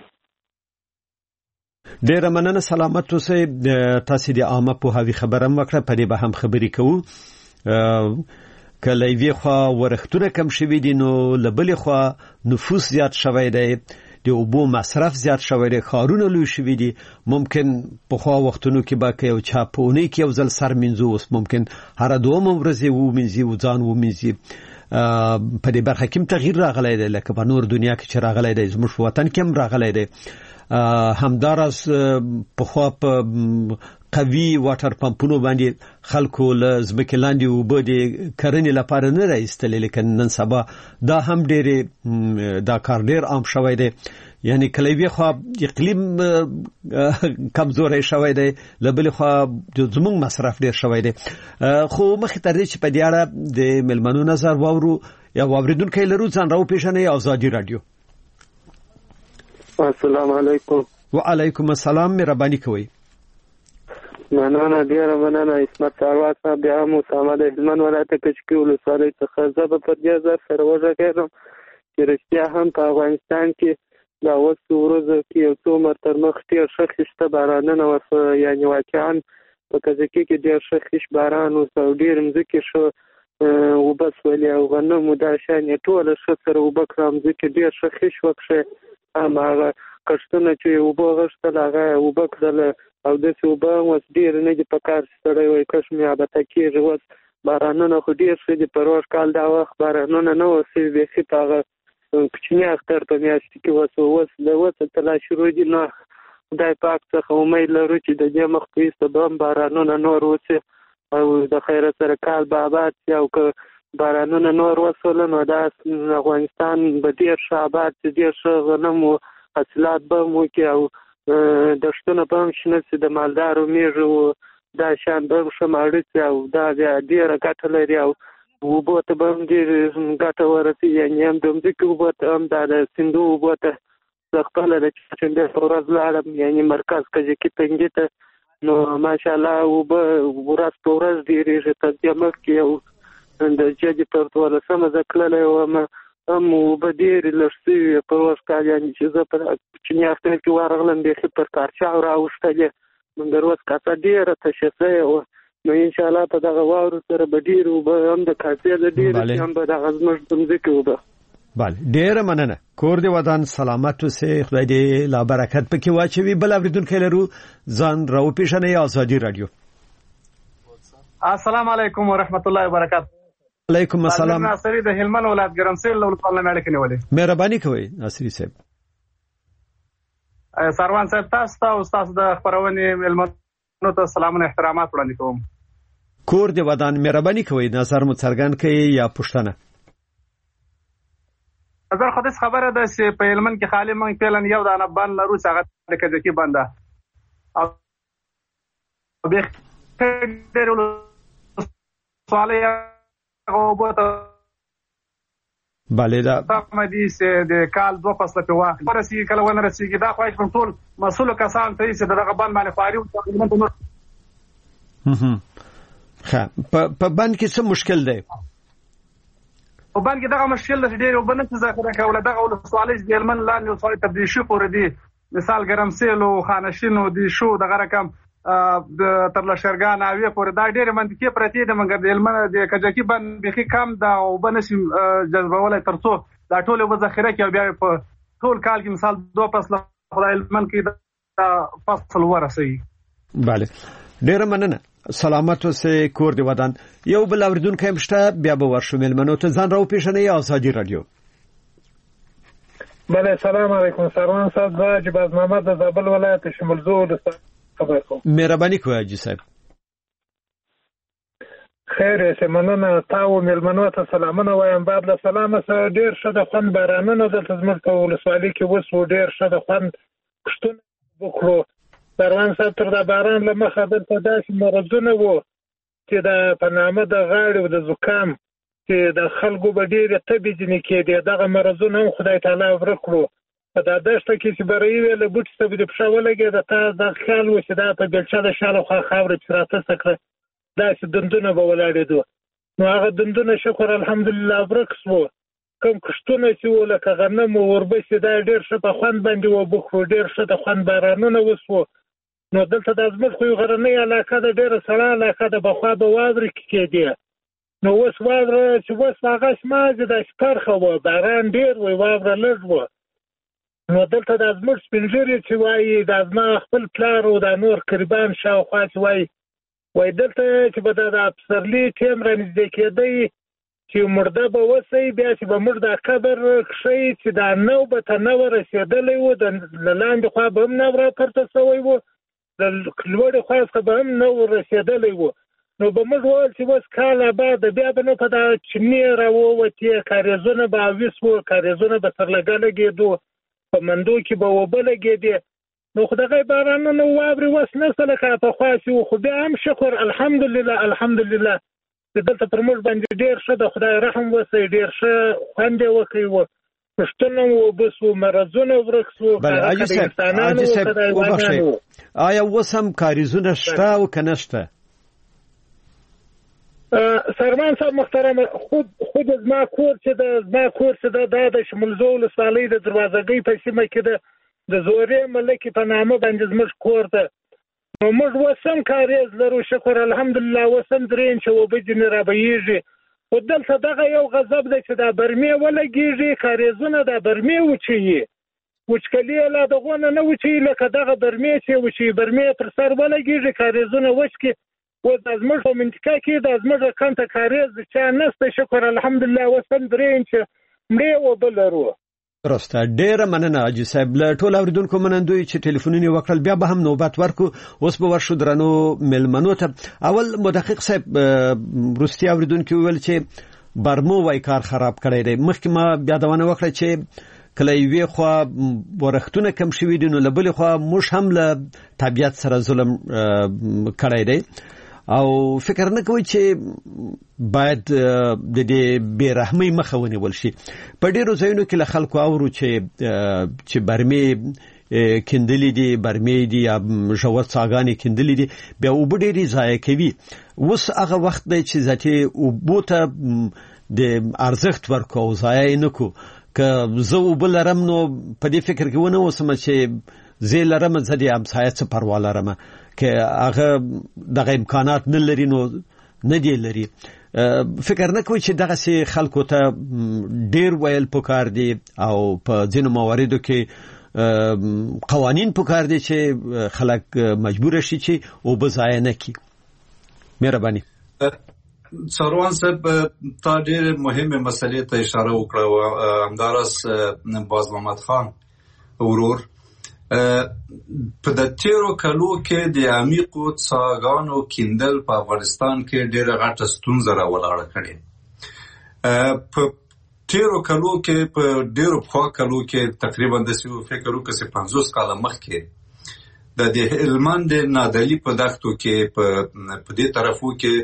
ډېره مننه سلامت اوسئ تاسې د عامه پوهاوي خبره هم وکړه په دې به هم خبرې کوو که له یوې خوا ورښتونه کم شوي دي نو له بلې خوا نفوس زیات شوی دی د اوبو مصرف زیات شوی دی ښارونه لوی شوي دي ممکن پخوا وختونو کې به که یو چا په اونۍ کې یو ځل سر مینځو اوس ممکن هره دومه ورځ یې ومینځي ځان ومینځي په دې برخه کې هم تغییر راغلی دی لکه په نور دنیا کې چې راغلی دی زموږ په وطن کې هم راغلی دی همداراز پخوا په قوي واټر پمپونو باندې خلکو له ځمکې لاندې اوبه د کرنې لپاره نه راایستلې لیکن نن سبا دا هم ډېرې دا کار ډېر عام شوی دی یعنی کلیوي خو اقلیم کمزوري شوی دی لبل خو زموږ مصرف ډیر شوی دی خو مخ تر دې چې په دې اړه د ملمنو نظر واورو یا واوریدونکو لرو ځان راو پیژنې آزادي رادیو. السلام علیکم. وعلیکم السلام. مهرباني کوئ. مننه ډیره مننه. اسمت سروان صاحب بیا مو ساده د هلمند ولایت کچکي ولسوالۍ څخه زه په پردیزه سره وژغېږم چې رښتیا هم په افغانستان کې دا اوس ورځو کې یو څو مرتبه مخ ډېر ښه خیشته بارانونه وشوه، یعنې واقعا په کجکي کې ډېر ښه خیش باران وشو او ډېر مځکې ښه اوبه شولې او غنم دا شیان یې ټوله ښه سره اوبه کړه، مځکې ډېر ښه خیش وکړې، هماغه کښتونه چې اوبه غوښتل هغه اوبه کړل او داسې اوبه هم اوس ډېر نه دي په کار چې سړی وایي کښ مې ابته کېږي. اوس بارانونه خو ډېر ښه دي، په روژ کال دا وخت بارانونه نه وه شوي بیخي په هغه کوچني اختر په میاشت کې اوس له اوسه تلا شروع دي. نو خدای پاک څخه امید لرو چې د دې مخ په ایسته به هم بارانونه نور وشي او د خیره سره کال به آباد شي او که بارانونه نور وشول نو دا افغانستان به ډېر ښه آباد شي، ډېر ښه غنم و حاصلات به هم وکړي او دښتونه به هم شنه شي، د مالدارو میږو دا شیان به هم ښه ماړه شي او دا بیا ډېره ګټه لري او اوبو ته به هم ډېر ګټه ورسي، یعنې هم د مځکې اوبو ته هم دا د سیندو اوبو ته زه خپله د چهارشنبې په ورځ لاړم، یعنې مرکز کجکي تنګي ته، نو ماشاءالله اوبه ورځ په ورځ ډېرېږي. تر دې مخکې یو د جدي پر 12 زه تللی وم هم اوبه ډېرې لږ شوي په روژ کال، یعنې چې زه په کوچني اختر کې ورغلم بیخي پر کارچاو راوښتلې، نو د روز کاسه ډېره تشه شوې وه. نو انشاءالله په دغه واورو سره به ډېرې اوبه هم د کاسې د ډېرې هم به دغه زموږ د مځکې اوبه. بله ډیره مننه. کور دې ودان سلامت اوسې، خدای دې لا برکت پکې واچوي. بل اوریدونکو لرو ځان راو پیژنې آزادي رادیو. السلام علیکم ورحمت الله وبرکاته. علیکم السلام. ناصری د هلمند ولایت ګرمسیر له ولسوالۍ نه اړیکې نیولې. مهرباني کوئ ناصری صاحب. سروان صاحب تاسو ته او تاسو د خبرونې ملمنو ته سلامونه احترامات وړاندې کوم. کور دې ودان. مهرباني کوئ نظر مو څرګند کړئ یا پوښتنه. نظر خو دې خبره ده چې په هلمند کې خالي موږ فعلا یو دانه بند لرو چې هغه د کجکي بند ده او به ډېر ولسوالۍ بله دا مدي سه د کال 2 فصله په واخ ورسي کله ونه رسیږي دا خو هیڅ ټول مسؤل کسان ته چې دغه بند باندې فاري او ها په بند کې څه مشکل دی؟ او بند کې دغه مشکل د ډېر وبنه چې ذکر کوله دغه ولسوالۍ د هلمند لاندې ولسوالۍ تبدیل شو پورې دي، مثال ګرمسیل او خانشین او دي شو دغه رقم د ترلشرګان اوی پورې دا ډېر منطقي پرتی د مګر د هلمند د کجکي بند بخي کم دا وبنسي جذبولای ترڅو دا ټول وبذخیره کې بیا په ټول کال کې مثال 2 فصله خدای هلمند کې دا فصل ورسي. bale ډېر مننه. سلامت اوسې. کور دی ودان. یو بل اوریدونکو هم شته بیا به ورشو ملمنو ته ځان راو پیژنې آزادي رادیو. بله سلام علیکم. سروان صاحب واجب از محمد د زابل ولایت شمال زول خبر کوم. مهرباني کوئ حاجی صاحب. خیر سه مننه. تاسو ملمنو ته سلامونه وایم. بعد له سلام سره ډیر ښه د خوند بارانونه د تزمر په ولسوالۍ کې وسو ډیر ښه د خوند پښتون وکړو. سروان صاحب تر د باران له مخه دلته داسې مرضونه وو چې د په نامه د غاړې او د زکام چې د خلکو به ډېرې تبې ځینې کېدې، دغه مرضونه هم خدای تعالی ورک کړو. په دا دښته کې چې برایي وې له بوټي ته به دې پښه ولګېده تا دا خیال و چې دا په بېلچه د شاوخوا خاوره چې راټسه کړه داسې دندونه به ولاړېدو. نو هغه دندونه شکر الحمدلله ورک شو. کوم کښتونه چې وو لکه غنم او وربسې دا ډېر ښه په خوند باندې وبخرو، ډېر ښه د خوند بارانونه وشو. نو دلته د زموږ خو یو غرنۍ علاقه ده، ډېره سړه علاقه ده، بخوا به واورې کېدې. نو اوس واوره چې اوس هغه شمازې داسې پرخه وه، باران ډېر وی واوره لږ وه. نو دلته د زموږ سپین ږیري چې وایي دا زما خپل پلار او دا نور قربان شاوخوا چې وایي دلته چې به د پسرلي ټیم رانږدې کېدی چې مرده به وسی بیا چې به موږ دا قبر کښی چې دا نو به ته نه ورسېدلی و، د لاندې خوا به هم نه راپورته شوی و، د لوړې خوا څخه به هم نه ورسېدلی و. نو به موږ وویل چې اوس کال آباد بیا به نو په دا چینې راووتې، کاریزونه به اویس وو، کاریزونه به سرلګه لګېدو. په مندو کې به وبلګېدې نو خدای بارانونه واوري وس نه سره کا په خاصي خو بیا هم شکر الحمدلله دلته پر موږ باندې ډیر ښه د خدای رحم وسی ډیر ښه خوند وکړي و پښتنو وبسو مرزونه ورکسو حاجی صاحب آیا وسم کاریزونه شته او کنه شته سرمان صاحب محترم خود زما کور چې د شمولزو ولسوالۍ د دروازګۍ په سیمه کې د زورې ملکې په نامه باندې زموږ کور ده نو موږ وسم کاریز لرو شکر الحمدلله وسم درین چې وبې جن را بهیږي خو دلته دغه یو غضب دی چې دا برمې ولګېږي کاریزونه دا برمې وچکلي لا دغونه نه وچي لکه دغه برمې چې وچي برمې پر سر ولګېږي کاریزونه وچکي و د زموږ په منطقه کې د زموږ کنته کاریز چا نسته شکر الحمدلله وسم درین چې مړې وبه لرو درسته ډیره مننه حاجی صاحب له ټول اوریدونکو منندوی چې ټلیفونونه وکړل بیا به هم نوبت ورکو اوس به ورشو درنو ملمنو ته اول مدقق صاحب روسي اوریدونکو ویل چې برمو وای کار خراب کړی دی مخکې ما بیا دونه وکړه چې کله یوې خو ورختونه کم شوي دي نو لبل خو موږ هم له طبيعت سره ظلم کړی دی او فکر نه کوي چې باید د دې بیرحمۍ مخه ونیول شي په ډیرو ځایونو کې له خلکو اورو چې برمې کندلې دي برمې دي یا ژور څاګانې کندلې دي بیا وبډېری ضایع کوي اوس هغه وخت دی چې ذاتي وبوته د ارزښت ورکو ضایع نه کو که زه وبلرم نو په دې فکر کې ونه وسم چې زه لرم زدي امسایه څه پروا لرم که هغه دغه امکانات نه لري نو نه دی لري فکر نه کوي چې دغه سي خلکو ته ډیر ویل پکار دي او په ځینو مواردو کې قوانین پکار دي چې خلک مجبور شي چې او بزای نه کی مهرباني سروان صاحب تا ډیر مهمه مسلې ته اشاره وکړه همدارس باز محمد خان ورور په د تیرو کلو کې د عمیقو څاګانو کیندل په افغانستان کې ډېره غټه ستونزه راولاړه کړې په تیرو کلو کې په ډېرو پخوا کلو کې تقریبا د فکر وکړه چې 50 کاله مخکې د هلمند نادعلي په دښتو کې په دې طرفو کې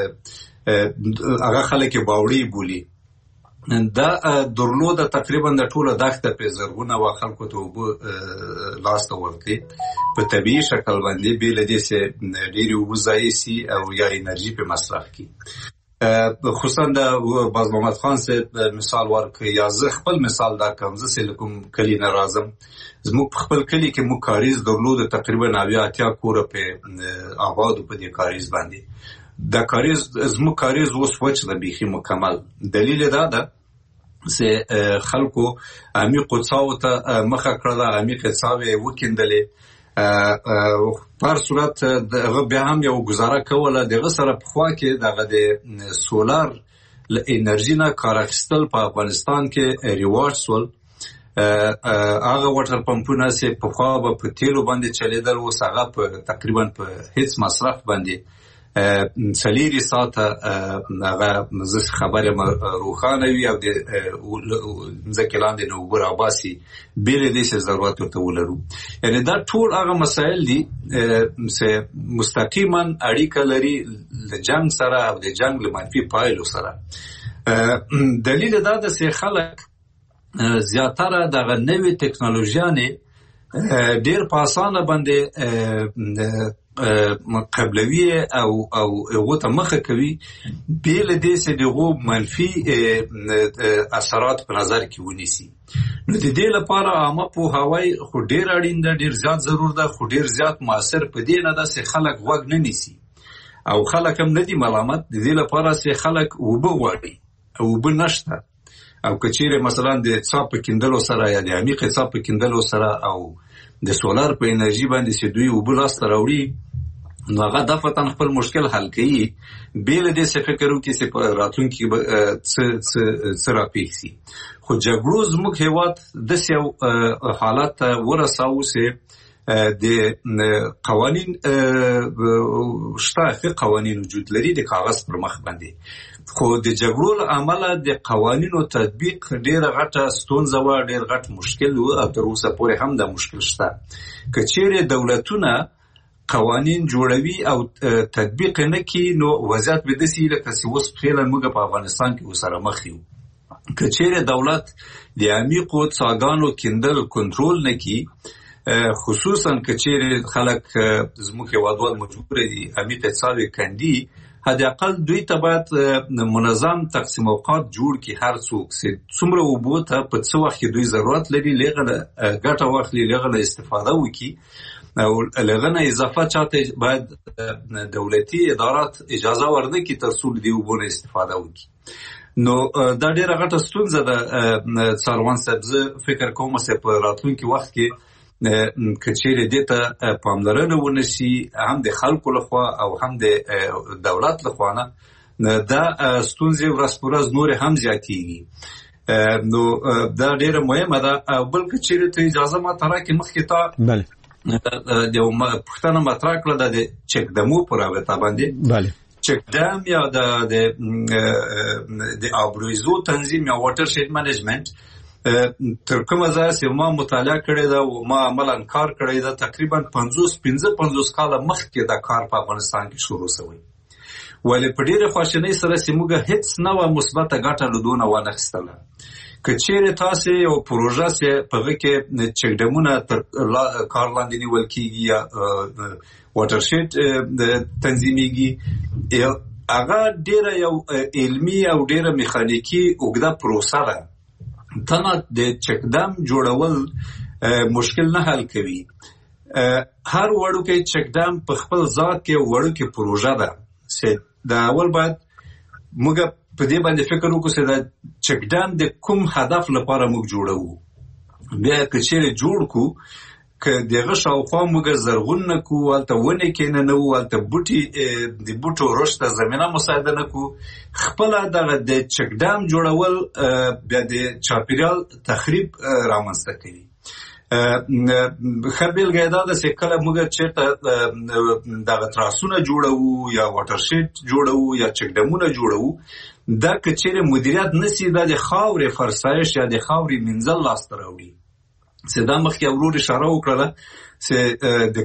هغه خلک باوړي بولی دا درلود تقریبا د ټوله دښته په زرغونه و خلکو ته لاسته ورتلی په طبيعي شکل باندې بیل دي چې ډېری وځي سي او یا انرژي په مصرف کی خصوصا د باز محمد خان سے مثال ورکړ یا زه خپل مثال دا کوم زه سلکم کلی ناراضم زموږ خپل کلی کې مو کاریز درلود تقریبا 90 کور په آباد په دې کاریز باندې د کاریز زموږ کاریز اوس وچ د بيخي مکمل دلیل دا ده چې خلکو عمیقو څاو ته مخه کړله عمیقه څاوې وکیندلې پر صورت دغه بیا هم یو گزاره کوله دغه سره په خوا کې دغه د سولار انرژي نه کار اخیستل په افغانستان کې ریواج سول هغه واټر پمپونه چې په خوا په تیلو باندې چلیدل اوس هغه په تقریبا په هیڅ مصرف باندې سلیری ساته هغه مزه خبره روخانه وي او د ځکلان د نوبر عباسي بیل دې څه ضرورت ورته ولرو یعنی دا ټول هغه مسائل دي چې مستقیما اړیکه لري د جنگ سره او د جنگ له منفي پایلو سره دلیل دا ده چې خلک زیاتره د نوې ټکنالوژیانه ډیر په اسانه باندې قبلوي او غوته مخه کوي بیل دې چې دغه منفي اثرات په نظر کې ونیسي نو د دې لپاره عامه په هواي خو ډیر اړین ده ډیر زیات ضرور ده خو ډیر زیات موثر په دې نه ده چې خلک وګ نه نیسي او خلک هم نه دي ملامت د دې لپاره چې خلک وبغوړي او وبنشته او کچېره مثلا د څاپ کیندلو سره یا د عمیق څاپ کیندلو سره او د سولار په انرژي باندې چې دوی وبلاست راوړي نو هغه د فتن خپل مشکل حل کوي بیل دې څه فکر وکړي چې په راتلونکي څه راپېښي خو جګړو زموږ هیواد د سیو حالت ورساو چې د قوانین شته قوانین وجود لري د کاغذ پر مخ باندې خو د جګړو له امله د قوانینو تطبیق ډیره غټه ستونزه و ډیر غټ مشکل و او تر اوسه پورې هم د مشکل شته که چیرې دولتونه قوانین جوړوي او تطبیق نه کوي نو وضعیت به داسې لکه چې اوس فعلا موږ په افغانستان کې ورسره مخ یو که چیرې دولت د عمیقو څاګانو کیندل کنټرول نه کوي خصوصا که چیرې خلک زموږ هېوادوال مجبور دي عمیقې څاوې کندي حداقل دوی ته باید منظم تقسیم اوقات جوړ کړي هر څوک چې څومره اوبو ته په څه وخت کې دوی ضرورت لري لږه ګټه واخلي لږه استفاده وکړي او لږه اضافه چاته باید دولتي ادارات اجازه ورنکړي تر څو د اوبو نه استفاده وکړي نو دا ډیره غټه ستونزه ده څاروان صاحب زه فکر کوم چې په راتلونکي وخت کې کچېره دته پاملرنه ونشي هم د خلکو لخوا او هم د دولت لخوا نه دا ستونزې ورځ پر ورځ نور هم زیاتېږي نو دا ډیره مهمه ده بل کچېره ته اجازه ما ترا کې مخکې تا بله د پښتنه مطرح کړه د چک دمو پر اوته باندې بله چک دم یا د ابرویزو تنظیم یا واټر شید منیجمنت تر کومه ځای چې ما مطالعه کړې ده او ما عملاً کار کړی ده تقریبا 50 کاله مخکې دا کار په افغانستان کې شروع شوی ولې په ډېره خواشینۍ سره چې موږ هیڅ نوه مثبته ګټه له دونه وانخیستله که چیرې تاسې یو پروژه چې په هغه کې چکډمونه تر کار لاندې نیول کېږي یا واټر شید تنظیمیږي هغه ډېره یو علمي او ډېره میخانیکي اوږده پروسه ده تنه د چکدم جوړول مشکل نه حل کوي هر وړوکی چکدم په خپل ذات کې وړوکی پروژه ده چې د اول باید موږ په دې باندې فکر وکړو چې د چکدم د کوم هدف لپاره موږ جوړو بیا که چیرې جوړ کو که دغه شاوخوا موږ زرغون نه کو هلته ونې کېنه نه وو هلته بوټي د بوټو رشد ته زمینه مساعده نه کو خپله دغه د چکډام جوړول بیا د چاپیریال تخریب رامنځته کوي ښه بېلګه یې دا ده چې کله موږ چېرته دغه تراسونه جوړوو یا واټر شید جوړوو یا چکډمونه جوړوو دا که چیرې مدیریت نشي دا د خاورې فرسایش یا د خاورې مینځل لاسته راوړي چې دا مخکې ورور اشاره وکړله چې د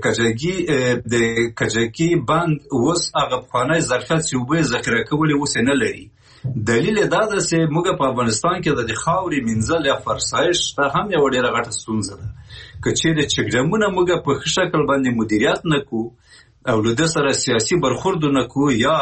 کجکي بند اوس هغه پخوانی ظرفیت چې اوبه ذخیره کولې اوس یې نه لري دلیل یې دا ده چې موږ په افغانستان کې د خاورې مینځل یا فرسایش دا هم یوه ډېره غټه ستونزه ده که چیرې چکډمونه موږ په ښه شکل باندې مدیریت نه کړو او له ده سره سیاسي برخورد نه کړو یا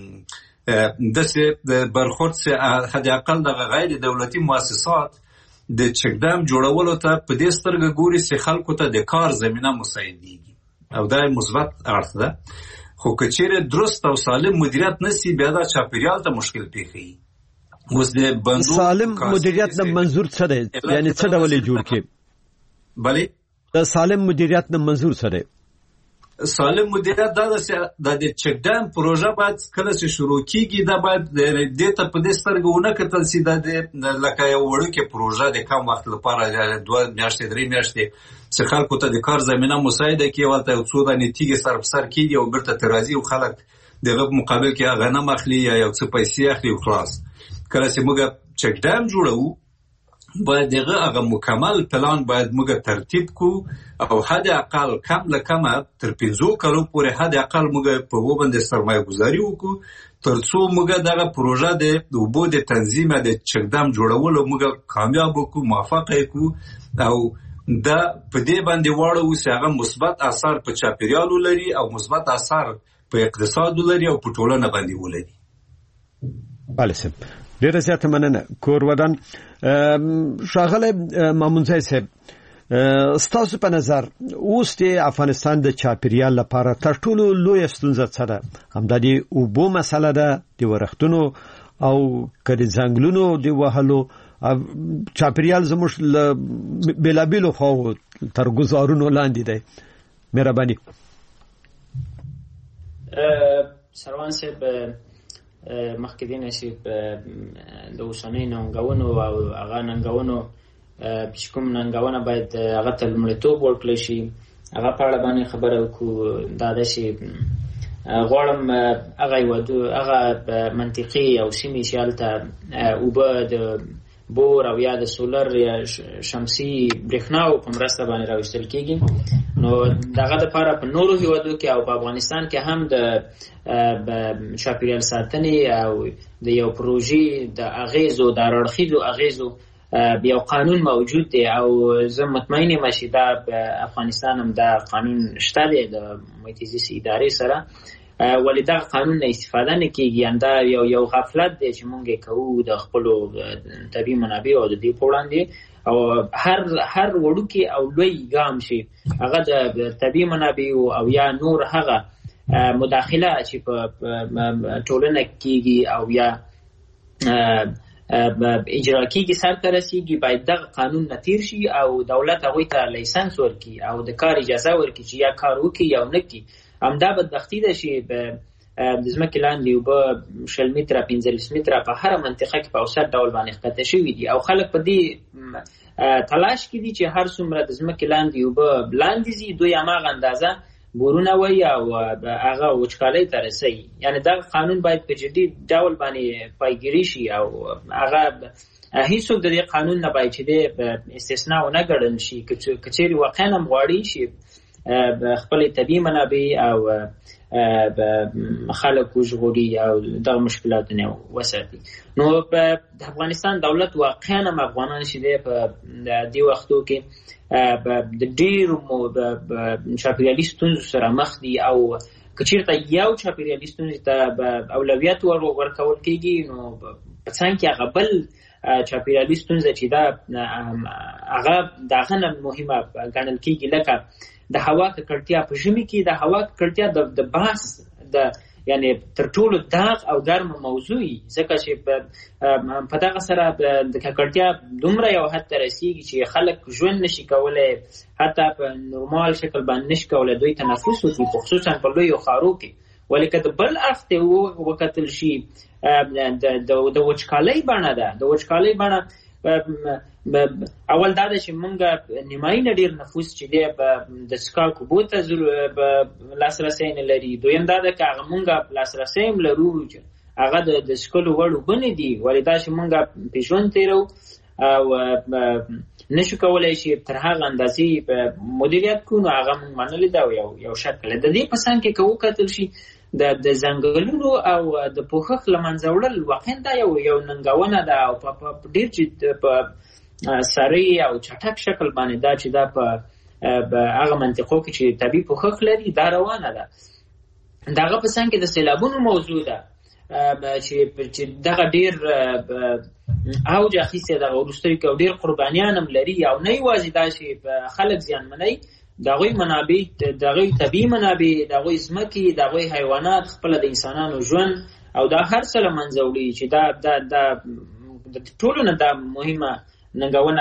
داسې برخورد چې حداقل دغه غیر دولتي مؤسسات د چکدام جوړولو ته په دې سترګه ګوري چې خلکو ته د کار زمینه مساعدېږي او دا مثبت اړخ ده خو که چیرې درست او سالم مدیریت نشي بیا دا چاپیریال ته مشکل پیښوي اوس د بندو سالم مدیریت نه منظور څه دی یعنی څه ډول یې جوړ کړي بلې د سالم مدیریت نه منظور څه دی سالم مدیریت دا د چکډام پروژه باید کله چې شروع کیږي دا باید دې ته په دې سترګه ونه کتل چې دا لکه یو وړوکې پروژه د کم وخت لپاره 2 میاشتې 3 میاشتې چې خلکو ته د کار زمینه مساعده کړي ولته یو څو دانې تیږې سر په سر کېږي او بیرته ترې راځي او خلک دغه مقابل کې غنم اخلي یا یو څه پیسې اخلي او خلاص کله چې موږ چکډام جوړوو باید هغه مکمل پلان باید موږ ترتیب کو او حد اقل کم له کمه تر 5 کالو پورې حد اقل موږ په و باندې سرمایه گذاري وکړو ترڅو موږ دغه پروژه د اوبو د تنظیم د چکدام جوړولو موږ کامیاب وکړو موفق کړو او دا په دې باندې واړو چې هغه مثبت اثر په چاپیریال لري او مثبت اثر په اقتصاد لري او په ټولنه باندې ولري بله سم ډیره زیاته مننه کور ودان شاغله مامونځای صاحب ستاسو په نظر اوس د افغانستان د چاپیریال لپاره تر ټولو لوی ستونزه څه ده همدا د اوبو مسله ده د ورښتونو او کړي ځنګلونو د وهلو چاپیریال زموږ بلابلو خو تر گزارونو لاندې دی مهرباني سروان صاحب مخکې دینه چې د اوسنۍ ننګونو او هغه ننګونو چې کوم ننګونه باید هغه ته لومړیتوب ورکړل شي هغه په اړه باندې خبره وکړو. دا د شي غواړم هغه منطقي او سیمې چې هلته اوبه د بور او یا د سولر یا شمسي برېښنا په مرسته باندې راوستل کېږي، نو دغه دپاره په نورو هېوادو کې او په افغانستان کې هم د چاپېریال ساتنې او د یو پروژې د اغېزو د هراړخیزو اغېزو یو قانون موجود دی او زه مطمئن یم چې دا په افغانستان هم دا قانون شته دی د محیط زیست ادارې سره، ولې دا قانون نه استفاده نه کېږي. دا یو غفلت دی چې موږ یې کوو د خپلو طبیعي منابعو او د دې په وړاندې، او هر وړوکی او لوی ګام شي هغه د طبیعي منابعو او یا نور هغه مداخله چې په ټولنه کېږي او یا اجرا کېږي سرته رسېږي، باید دغه قانون نه تیر شي او دولت هغوی ته لیسنس ورکړي او د کار اجازه ورکړي چې یا کار وکړي یا ونه کړي. همدا بدبختي ده چې د ځمکې لاندې اوبه 20 متره 15 متره په هره منطقه کې په اوسط ډول باندې ښکته شوي دي او خلک په دې تلاش کې دي چې هر څومره د ځمکې لاندې اوبه لاندې ځي دوی هماغه اندازه بورونه وایي او هغه وچکالۍ ته رسوي. یعنې دغه قانون باید په جدي ډول باندې پایګیري شي او هغه هیڅوک د دې قانون نه باید چې د استثنا ونه ګڼل شي که چیرې واقعا هم غواړي چې خپل طبیعي منابع او خلک وژغوري او دغه مشکلاتونه وساتي. نو په افغانستان دولت واقعا هم افغانان چې دی په دې وختو کې د ډېرو چاپېریالي ستونزو سره مخ دي او که چېرته یو چاپېریالي ستونزې ته اولویت ورکول کېږي نو په څنګ کې هغه بل چاپېریالي ستونزه چې دا هغه د هغه نه مهمه ګڼل کېږي، لکه د هوا ککړتیا. په ژمي کې د هوا ککړتیا د بحث یعنی تر ټولو داغ او ګرمه موضوع ځکه چې په دغه سره د ککړتیا دومره یو حد ته رسېږي چې خلک ژوند نشي کولی، حتی په نورمال شکل باندې نشي کولی دوی تنفس وکړي، خصوصا په لویو ښارو کې. ولې که د بل اړخ ته وکتل شي د وچکالۍ بڼه ده. د وچکالۍ بڼه اول دا ده چې موږ نیمایي نه ډېر نفوس چې دی د څښاک اوبو ته لاسرسی نه لري. دویم دا ده که هغه موږ لاسرسی هم لرو هغه د څښلو وړ اوبه نه دي، ولې دا چې موږ پې ژوند تېرو او نشو کولی چې تر هغه اندازې مدیریت کړو، نو هغه موږ منلې ده او یو شکل د دې په څنګ کې که وکتل شي د ځنګلونو او د پوښښ له منځه وړل واقعا دا یو ننګونه ده او په ډېر چې په سریع او چټک شکل باندې دا چې دا په هغه منطقو کې چې طبیعي پوښښ لري دا روانه ده. دغه په څنګ کې د سیلابونو موضوع ده چې دغه ډېر اوج اخیستی دغه وروستیو کې او ډېر قربانیان هم لري او نه یوازې دا چې خلک زیانمنوي، د هغوی منابع، د هغوی طبیعي منابع، د هغوی ځمکې، د هغوی حیوانات، خپله د انسانانو ژوند او دا هر څه له منځه وړي چې دا د ټولو نه دا مهمه ننګونه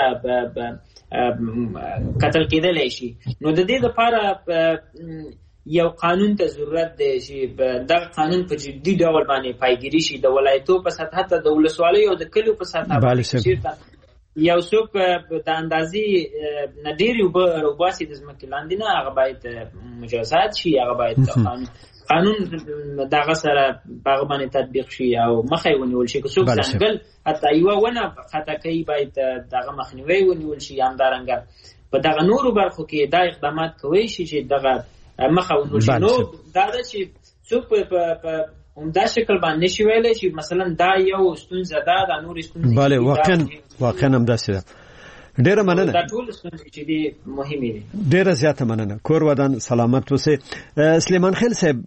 کتل کېدلی شي. نو د دې لپاره یو قانون ته ضرورت دی چې دغه قانون په جدي ډول باندې پایګیري شي د ولایتو په سطحه ته، د ولسوالیو او د کلیو په سطحه باندې یو څوک د اندازې نه ډېرې اوبه راوباسي د ځمکې لاندې نه، هغه باید مجازات شي، هغه باید قانون دغه سره په هغه باندې تطبیق شي او مخه یې ونیول شي. که څوک ځنګل حتی یوه ونه قطع کوي باید دغه مخنیوی ونیول شي. همدارنګه په دغه نورو برخو کې دا اقدامات کولی شي چې دغه مخه ونیول شي. نو دا ده چې څوک په همدا شکل باندې نشي ویلی چې مثلا دا یو ستونزه ده، دا نورې ستونزې بله واقعا همداسې ده. ډیره مننه. دا ټول ستونزې چې دي مهمې دي. ډیره زیاته مننه. کور ودان سلامت اوسئ. سلیمان خیل صاحب،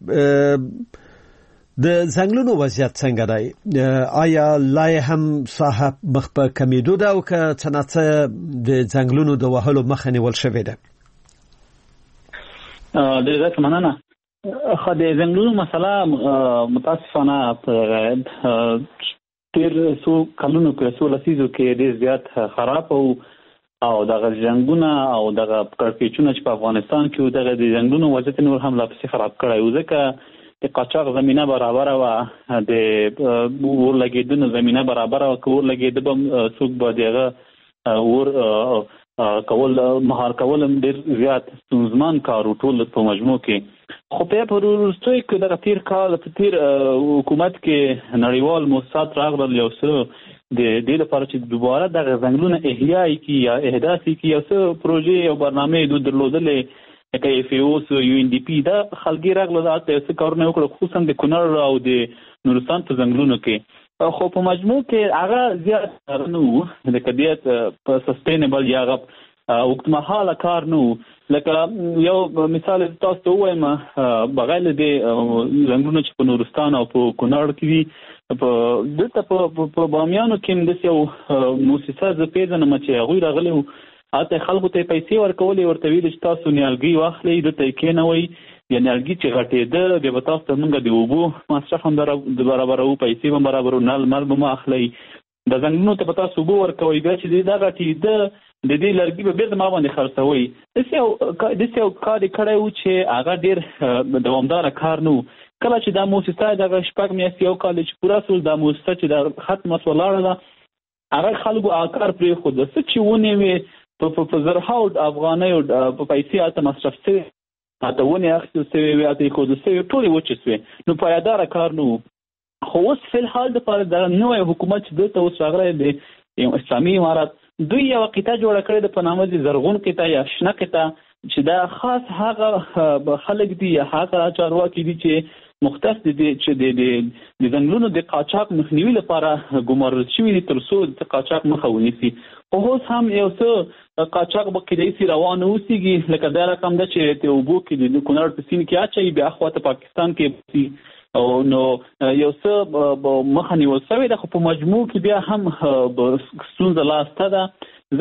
د ځنګلونو وضعیت څنګه دی؟ آیا لا هم ساحه مخ په کمیدو ده او که څه ناڅه د ځنګلونو د وهلو مخه نیول شوې ده؟ ډیره زیاته مننه. خو د ځنګلونو مسله متاسفانه تیر څو کلونو کې، څو لسیزو کې ډېر زیات خراب او دغه جنګونه او دغه کړکېچونه چې په افغانستان کې دغه د ځنګلونو وضعیت نور هم لا پسې خراب کړی و، ځکه د قاچاق زمینه برابره وه، د اور لګېدنو زمینه برابره وه. که اور لګېده به څوک به د هغه اور کول مهار کول ډیر زیات ستونزمن کار ټول په مجموع کې. خو په وروستیو کې د تیر کال په تیر حکومت کې نړیوال موسسات راغلل یو څه د دې لپاره چې دوباره د ځنګلونو احیاء کی یا احداث کی یو څه پروژې او برنامې درلودلې لکه FAO UNDP دا خلګي راغله دا څه کارونه وکړه خصوصا د کونړ او د نورستان په ځنګلونو کې. خو په مجموع کې هغه زیات نه وو د کډیت په سستینبل یا وختمحاله کار نه وو. لکه یو مثال تاسو ته وایم بغیر د ځنګلونو چې په نورستان او په کونړ کې وي په په بامیانو کې د یو مؤسسه ز پیژنم چې هغه راغلی وو اته خلکو ته پیسې ورکولې ورته ویل چې تاسو نیالګي واخلئ د تکې نه وي یا نیالګي چې غټېده د تاسو ته موږ د اوبو مصرف هم برابرو پیسې هم برابرو نل به اخلئ د ځنګلونو ته تاسو اوبو ورکوئ بیا چې دا غټېده د دې لرګي به بیرته ما باندې خرڅوي. داسې یو کار یې کړی و چې هغه ډېر دوامداره کار نه و. کله چې دا موسسه دغه شپږ میاشتې یو کال چې پوره شول دا موسسه چې د ختمه شوه لاړه ده هغه خلکو کار پرېښود. څه چې ونې وې په زرهاو افغانیو په پیسې هلته مصرف شوې هلته ونې اخیستل شوې وې هلته ایښودل شوې ټولې وچې شوې نو پایداره کار نه و. خو اوس فی الحال دپاره د نوی حکومت چې دلته اوس راغلی د یو اسلامي امارت دوی یو قطعه جوړه کړې ده په نامه د زرغون قطعه یا شنه قطعه چې دا خاص هغه خلک دي یا هغه چارواکي دي چې مختص دي چې د ځنګلونو د قاچاق مخنیوي لپاره ګمارل شوي دي تر څو د قاچاق مخه ونیسي. خو اوس هم یو څه قاچاق به کیدای شي روان اوسېږي لکه دا رقم ده چې د اوبو کې د کونړ په سیند کې اچوي بیا خواته پاکستان کې او نو یو څه مخه نیول شوې ده. خو په مجموع کې بیا هم ستونزه لاسته ده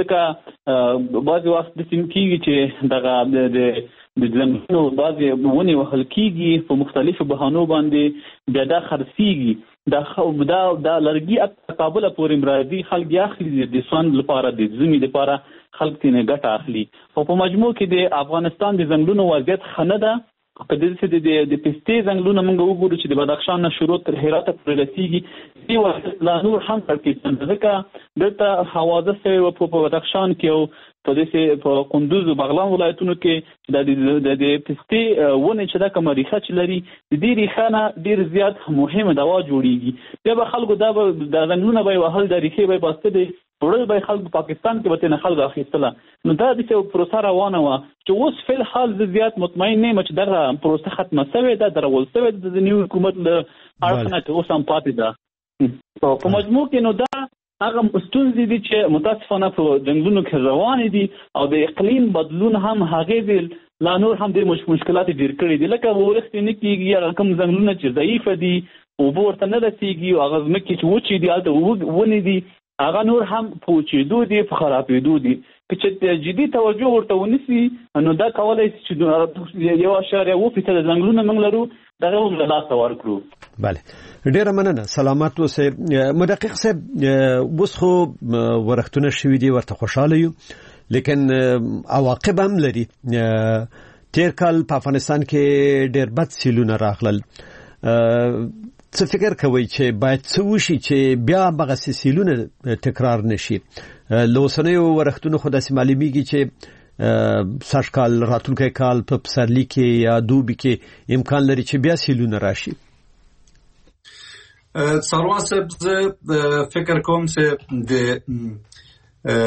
ځکه بعضې وخت داسې کېږي چې دغه د ځنګلونو بعضې ونې وهل کېږي په مختلفو بهانو باندې بیا دا خرڅېږي دا لرګي کابله پورې راځي خلک یې اخلي د سوند لپاره د ژمي لپاره خلک ترې ګټه اخلي. خو په مجموع کې د افغانستان د ځنګلونو وضعیت ښه نه ده. په دې چې د پستې ځنګلونه موږ وګورو چې د بدخشان نه شروع تر هراته پورې رسېږي دې وضعیت لا نور هم کړکېچن ده ځکه دلته حوادث شوی و په بدخشان کې او په داسې په کندوز او بغلان ولایتونو کې د پستې ونې چې دا کومه ریښه چې لري د دې ریښه نه ډېر زیات مهمه دوا جوړېږي. بیا به خلکو دا به د ځنګلونه به یې وهل دا ریښې به یې باسته وړل به یې خلکو پاکستان کې به ترېنه خلکو اخیستله. نو دا داسې یو پروسه روانه وه چې اوس فی الحال زه زیات مطمئن نه یم چې دغه پروسه ختمه شوې ده درول شوې ده د نوي حکومت له اړخ نه چې اوس هم پاتې ده. په مجموع کې نو دا هغه ستونزې دي چې متاسفانه په ځنګلونو کې روانې دي او د اقلیم بدلون هم هغې لا نور هم ډېر مشکلات ډېر کړي دي. لکه ورښتې نه کېږي هغه کوم ځنګلونه چې ضعیفه دي اوبه ورته نه رسېږي او هغه ځمکې چې وچې دي هلته ونې دي هغه نور هم په وچېدو دي په خرابېدو دي. که چې جدي توجه ورته ونیسي نو دا کولی شي چې 1.7% ځنګلونه موږ لرو دغه هم له لاسه ورکړو. بله ډیره مننه سلامت اوسئ. مدقق صاحب اوس خو ورښتونه شوي دي ورته خوشحاله یو لیکن عواقب هم لري. تیر کال په افغانستان کې ډیر بد سیلونه راغلل. څه فکر کوي چې باید څه وشي چې بیا هغه سیلونه تکرار نشي؟ له اوسنیو ورښتونو خو داسې معلومیږي چې سږ کال راتلونکی کال په پسرلي کې یا دوبي کې امکان لري چې بیا سیلونه راشي. سروان صاحب زه فکر کوم چې د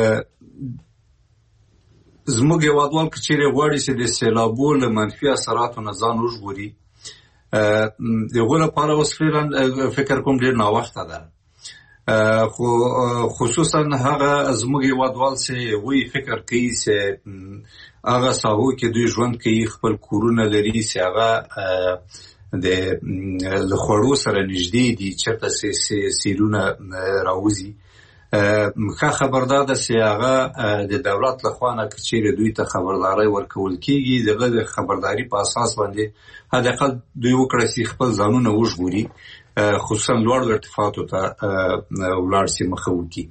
زموږ هېوادوال که چیرې غواړي چې د سیلابو له منفي اثراتو نه ځان وژغوري د هغو لپاره اوس فعلا فکر کوم ډېر ناوخته ده. خو خصوصا هغه زموږ هېوادوال چې هغوی فکر کوي چې هغه ساحو کې دوی ژوند کوي خپل کورونه لري چې هغه له خوړو سره نږدې دي چېرته سیلونه راوځي ښه خبردار ده چې هغه د دولت لخوا نه که چیرې دوی ته خبرداری ورکول کېږي دغه د خبرداري په اساس باندې حداقل دوی وکړی چې خپل ځانونه وژغوري خصوصا لوړو ارتفاعاتو ته ولاړ شي مخه وکړي.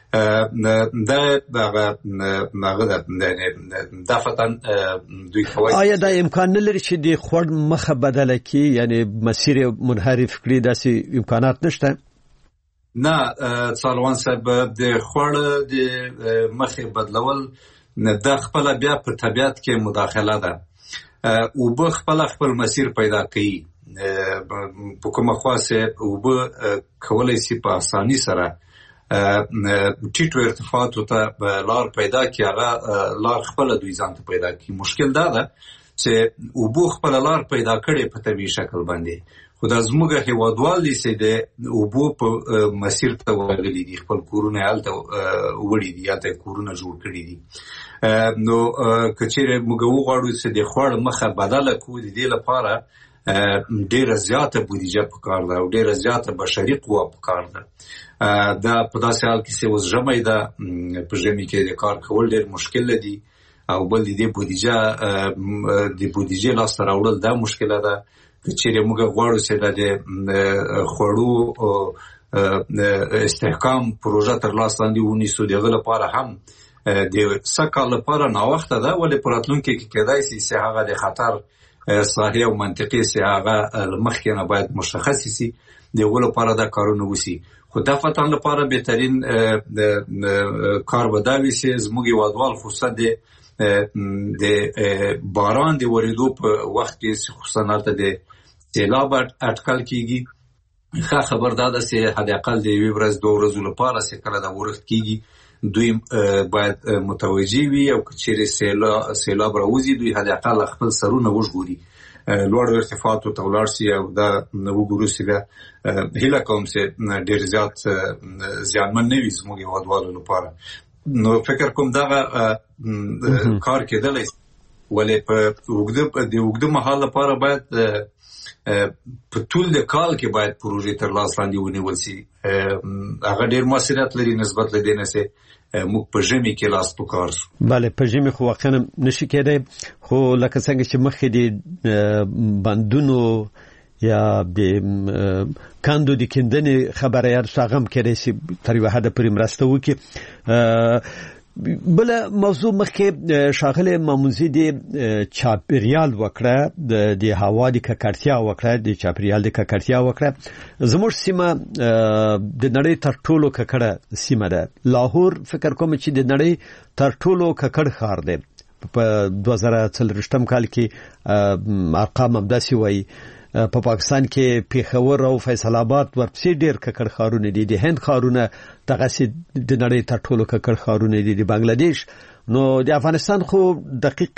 دا فتن دوی کوي. آیا دا امکان نه لري چې د خوړ مخه بدله کړي یعنی مسیر منحرف کړي داسې امکانات نشته؟ نه څاروان صاحب د خوړ د مخه بدلول د خپل بیا په طبيعت کې مداخله ده او به خپل مسیر پیدا کوي په کومه خاصه او به کولای شي په اساني سره ټیټو ارتفاعاتو ته لار پیدا کړي هغه لار خپل دوی ځان ته پیدا کړي مشکل دا ده چې او به خپل لار پیدا کړي په طبيعي شکل باندې خو د زموږ هیوادوال دي چې د او به په مسیر ته ورغلي دي خپل کورونه هلته وړي دي یا ته کورونه جوړ کړي دي نو کچېره موږ وغواړو چې د خوړ مخه بدله کړو د دې لپاره ډیره زیاته بودیجه پکار ده او ډیره زیاته بشري قوه پکار ده دا په داسې حال کې چې اوس ژمی ده په ژمي کې د کار کول ډیر مشکل دي او بل د بودیجې لاسته راوړل دا مشکله ده چې موږ غواړو چې د خوړو استحکام پروژه تر لاس لاندې ونیسو دغه لپاره هم د سکهال لپاره ناوخته ده ولې په راتلونکي کې کېدای شي چې هغه د خطر صحیح او منطقي چې هغه مخکې نه باید مشخص شي دغه لپاره دا کارونه وشي خو د فتن لپاره بهترین کار وداوي چې زموږ وادوال خصوصا د باران د وریدو په وخت کې خصوصا البته د سیلاب اټکل کیږي ښه خبر ده چې حد اقل د یوې ورځ دوه ورځې لپاره چې کله دا ورښت کیږي دوی باید متوجي وي او کچېرې سیلاب راوځي دوی حد اقل خپل سرونه وژغوري لوړ ارتفاعاتو ته ولاړ شي او دا وګورو چې هیله کوم چې ډېر زیات زیانمن نه وي زموږ هیوادوالو لپاره نو فکر کوم دغه کار کېدلی ولې په اوږده مهال لپاره باید په ټول د کال کې باید پروژې تر لاس لاندې ونیول شي هغه ډېر مسؤلیت لري نسبت له دې نه چې موږ په ژمي کې لاس په کار شو بله په ژمي خو واقعا نشي کېدای خو لکه څنګه چې مخکې د بندونو یا د کاندو د کیندنې خبره یاد شاغم کېدای شي تر یوه حده پورې مرسته وکړي بل موضوع مخکې ښاغلی مامونزي د چاپیریال وکړه د هوا د ککړتیا وکړه د چاپیریال د ککړتیا وکړه زموږ سیمه د نړۍ تر ټولو ککړه سیمه ده لاهور فکر کوم چې د نړۍ تر ټولو ککړ ښار دی په 2024 کال کې ارقام همداسې وایي په پاکستان کې پیښور او فیصل آباد ورپسې ډېر ککړ ښارونه دي د هند ښارونه دغسې د نړۍ تر ټولو ککړ ښارونه دي د بنګلادیش نو د افغانستان خو دقیق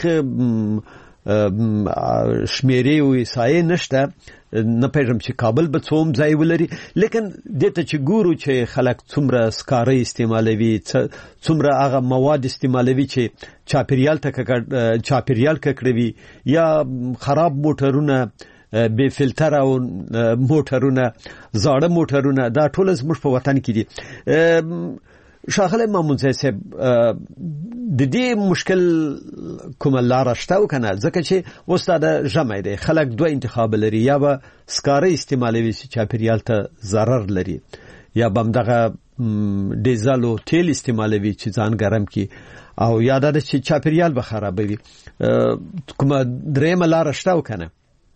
شمیرې او احصایې نشته نه پېژنم چې کابل به څوم ځای ولري لیکن دته چې ګورو چې خلک څومره سکاره استعمالوي څومره هغه مواد استعمالوي چې چاپیریال ککړوي یا خراب موټرونه بے فلټر او موټرونه زاړه موټرونه دا ټول زموږ په وطن کې دي ښاغلی مامونزی صاحب د دې مشکل کومه لاره شته او کنه ځکه چې اوس دا ژمی دی خلک دوه انتخاب لري یا به سکاره استعمالوي چې چاپیریال ته ضرر لري یا به همدغه ډیزل او تیل استعمالوي چې ځان ګرم کړي او یا دا چې چاپیریال به خرابوي کومه درېیمه لاره شته او کنه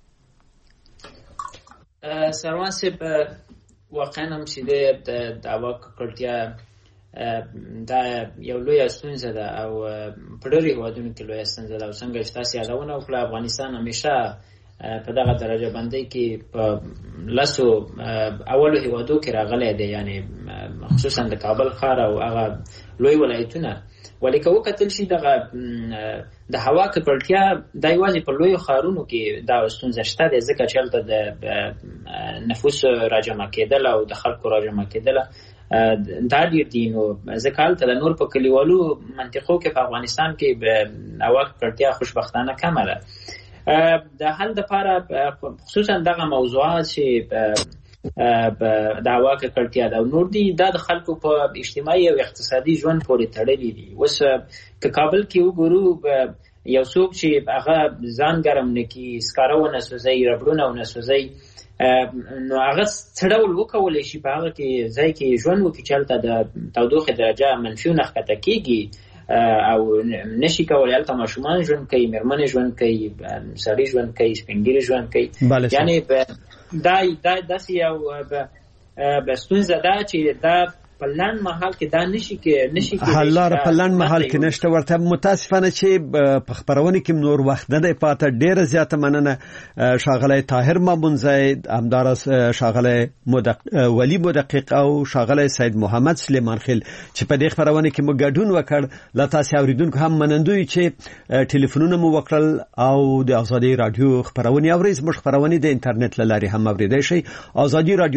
سروان صاحب واقعا هم چې د هوا ککړتیا دا یو لویه ستونزه ده او په ډېرو هېوادونو کې لویه ستونزه ده او څنګه چې تاسو یادونه وکړه افغانستان همیشه په دغه درجه بندۍ کې په لسو اولو هېوادو کې راغلی دی یعنی خصوصا د کابل ښار او هغه لوی ولایتونه ولې که وکتل شي دغه د هوا ککړتیا دا یوازې په لویو ښارونو کې دا ستونزه شته دی ځکه چې هلته د نفوس راجمع کېدل او د خلکو راجمع کېدل دا ډېر دي نو ځکه هلته د نور په کلیوالو منطقو کې په افغانستان کې هوا ککړتیا خوشبختانه کمه ده د حل دپاره خصوصا دغه موضوعات چې د هوا ککړتیا ده او نور دي دا د خلکو په اجتماعي او اقتصادي ژوند پورې تړلي دي اوس که کابل کې وګورو یو څوک چې هغه ځان ګرم نه کړي سکاره ونه سوځوي ربړونه ونه سوځوي نو هغه څه ډول وکولی شي په هغه کې ځای کې ژوند وکړي چې هلته د تودوخې درجه منفي نه ښکته کېږي او نشي کولای هلته ماشومان ژوند کوي مېرمنې ژوند کوي سړي ژوند کوي سپین ږیري ژوند کوي یعنې داسې یو ستونزه ده چې دا په لاند محل کې دا نشي کې حل لار په لاند محل کې نشته. ورته متاسفانه چې په خبرونه کې نور وخت نه دی پاته. ډیره زیاته مننه شاغله طاهر مامونزی، همدارس شاغله ولی مدقق او شاغله سید محمد سلیمان خیل چې په دې خبرونه کې مو ګډون وکړ. لا تاسو اوریدونکو هم منندوی چې ټلیفونونه مو وکړل او د ازادي رادیو خبرونه اورئ. زموږ خبرونه د انټرنیټ لاري هم اوریدئ شئ. ازادي رادیو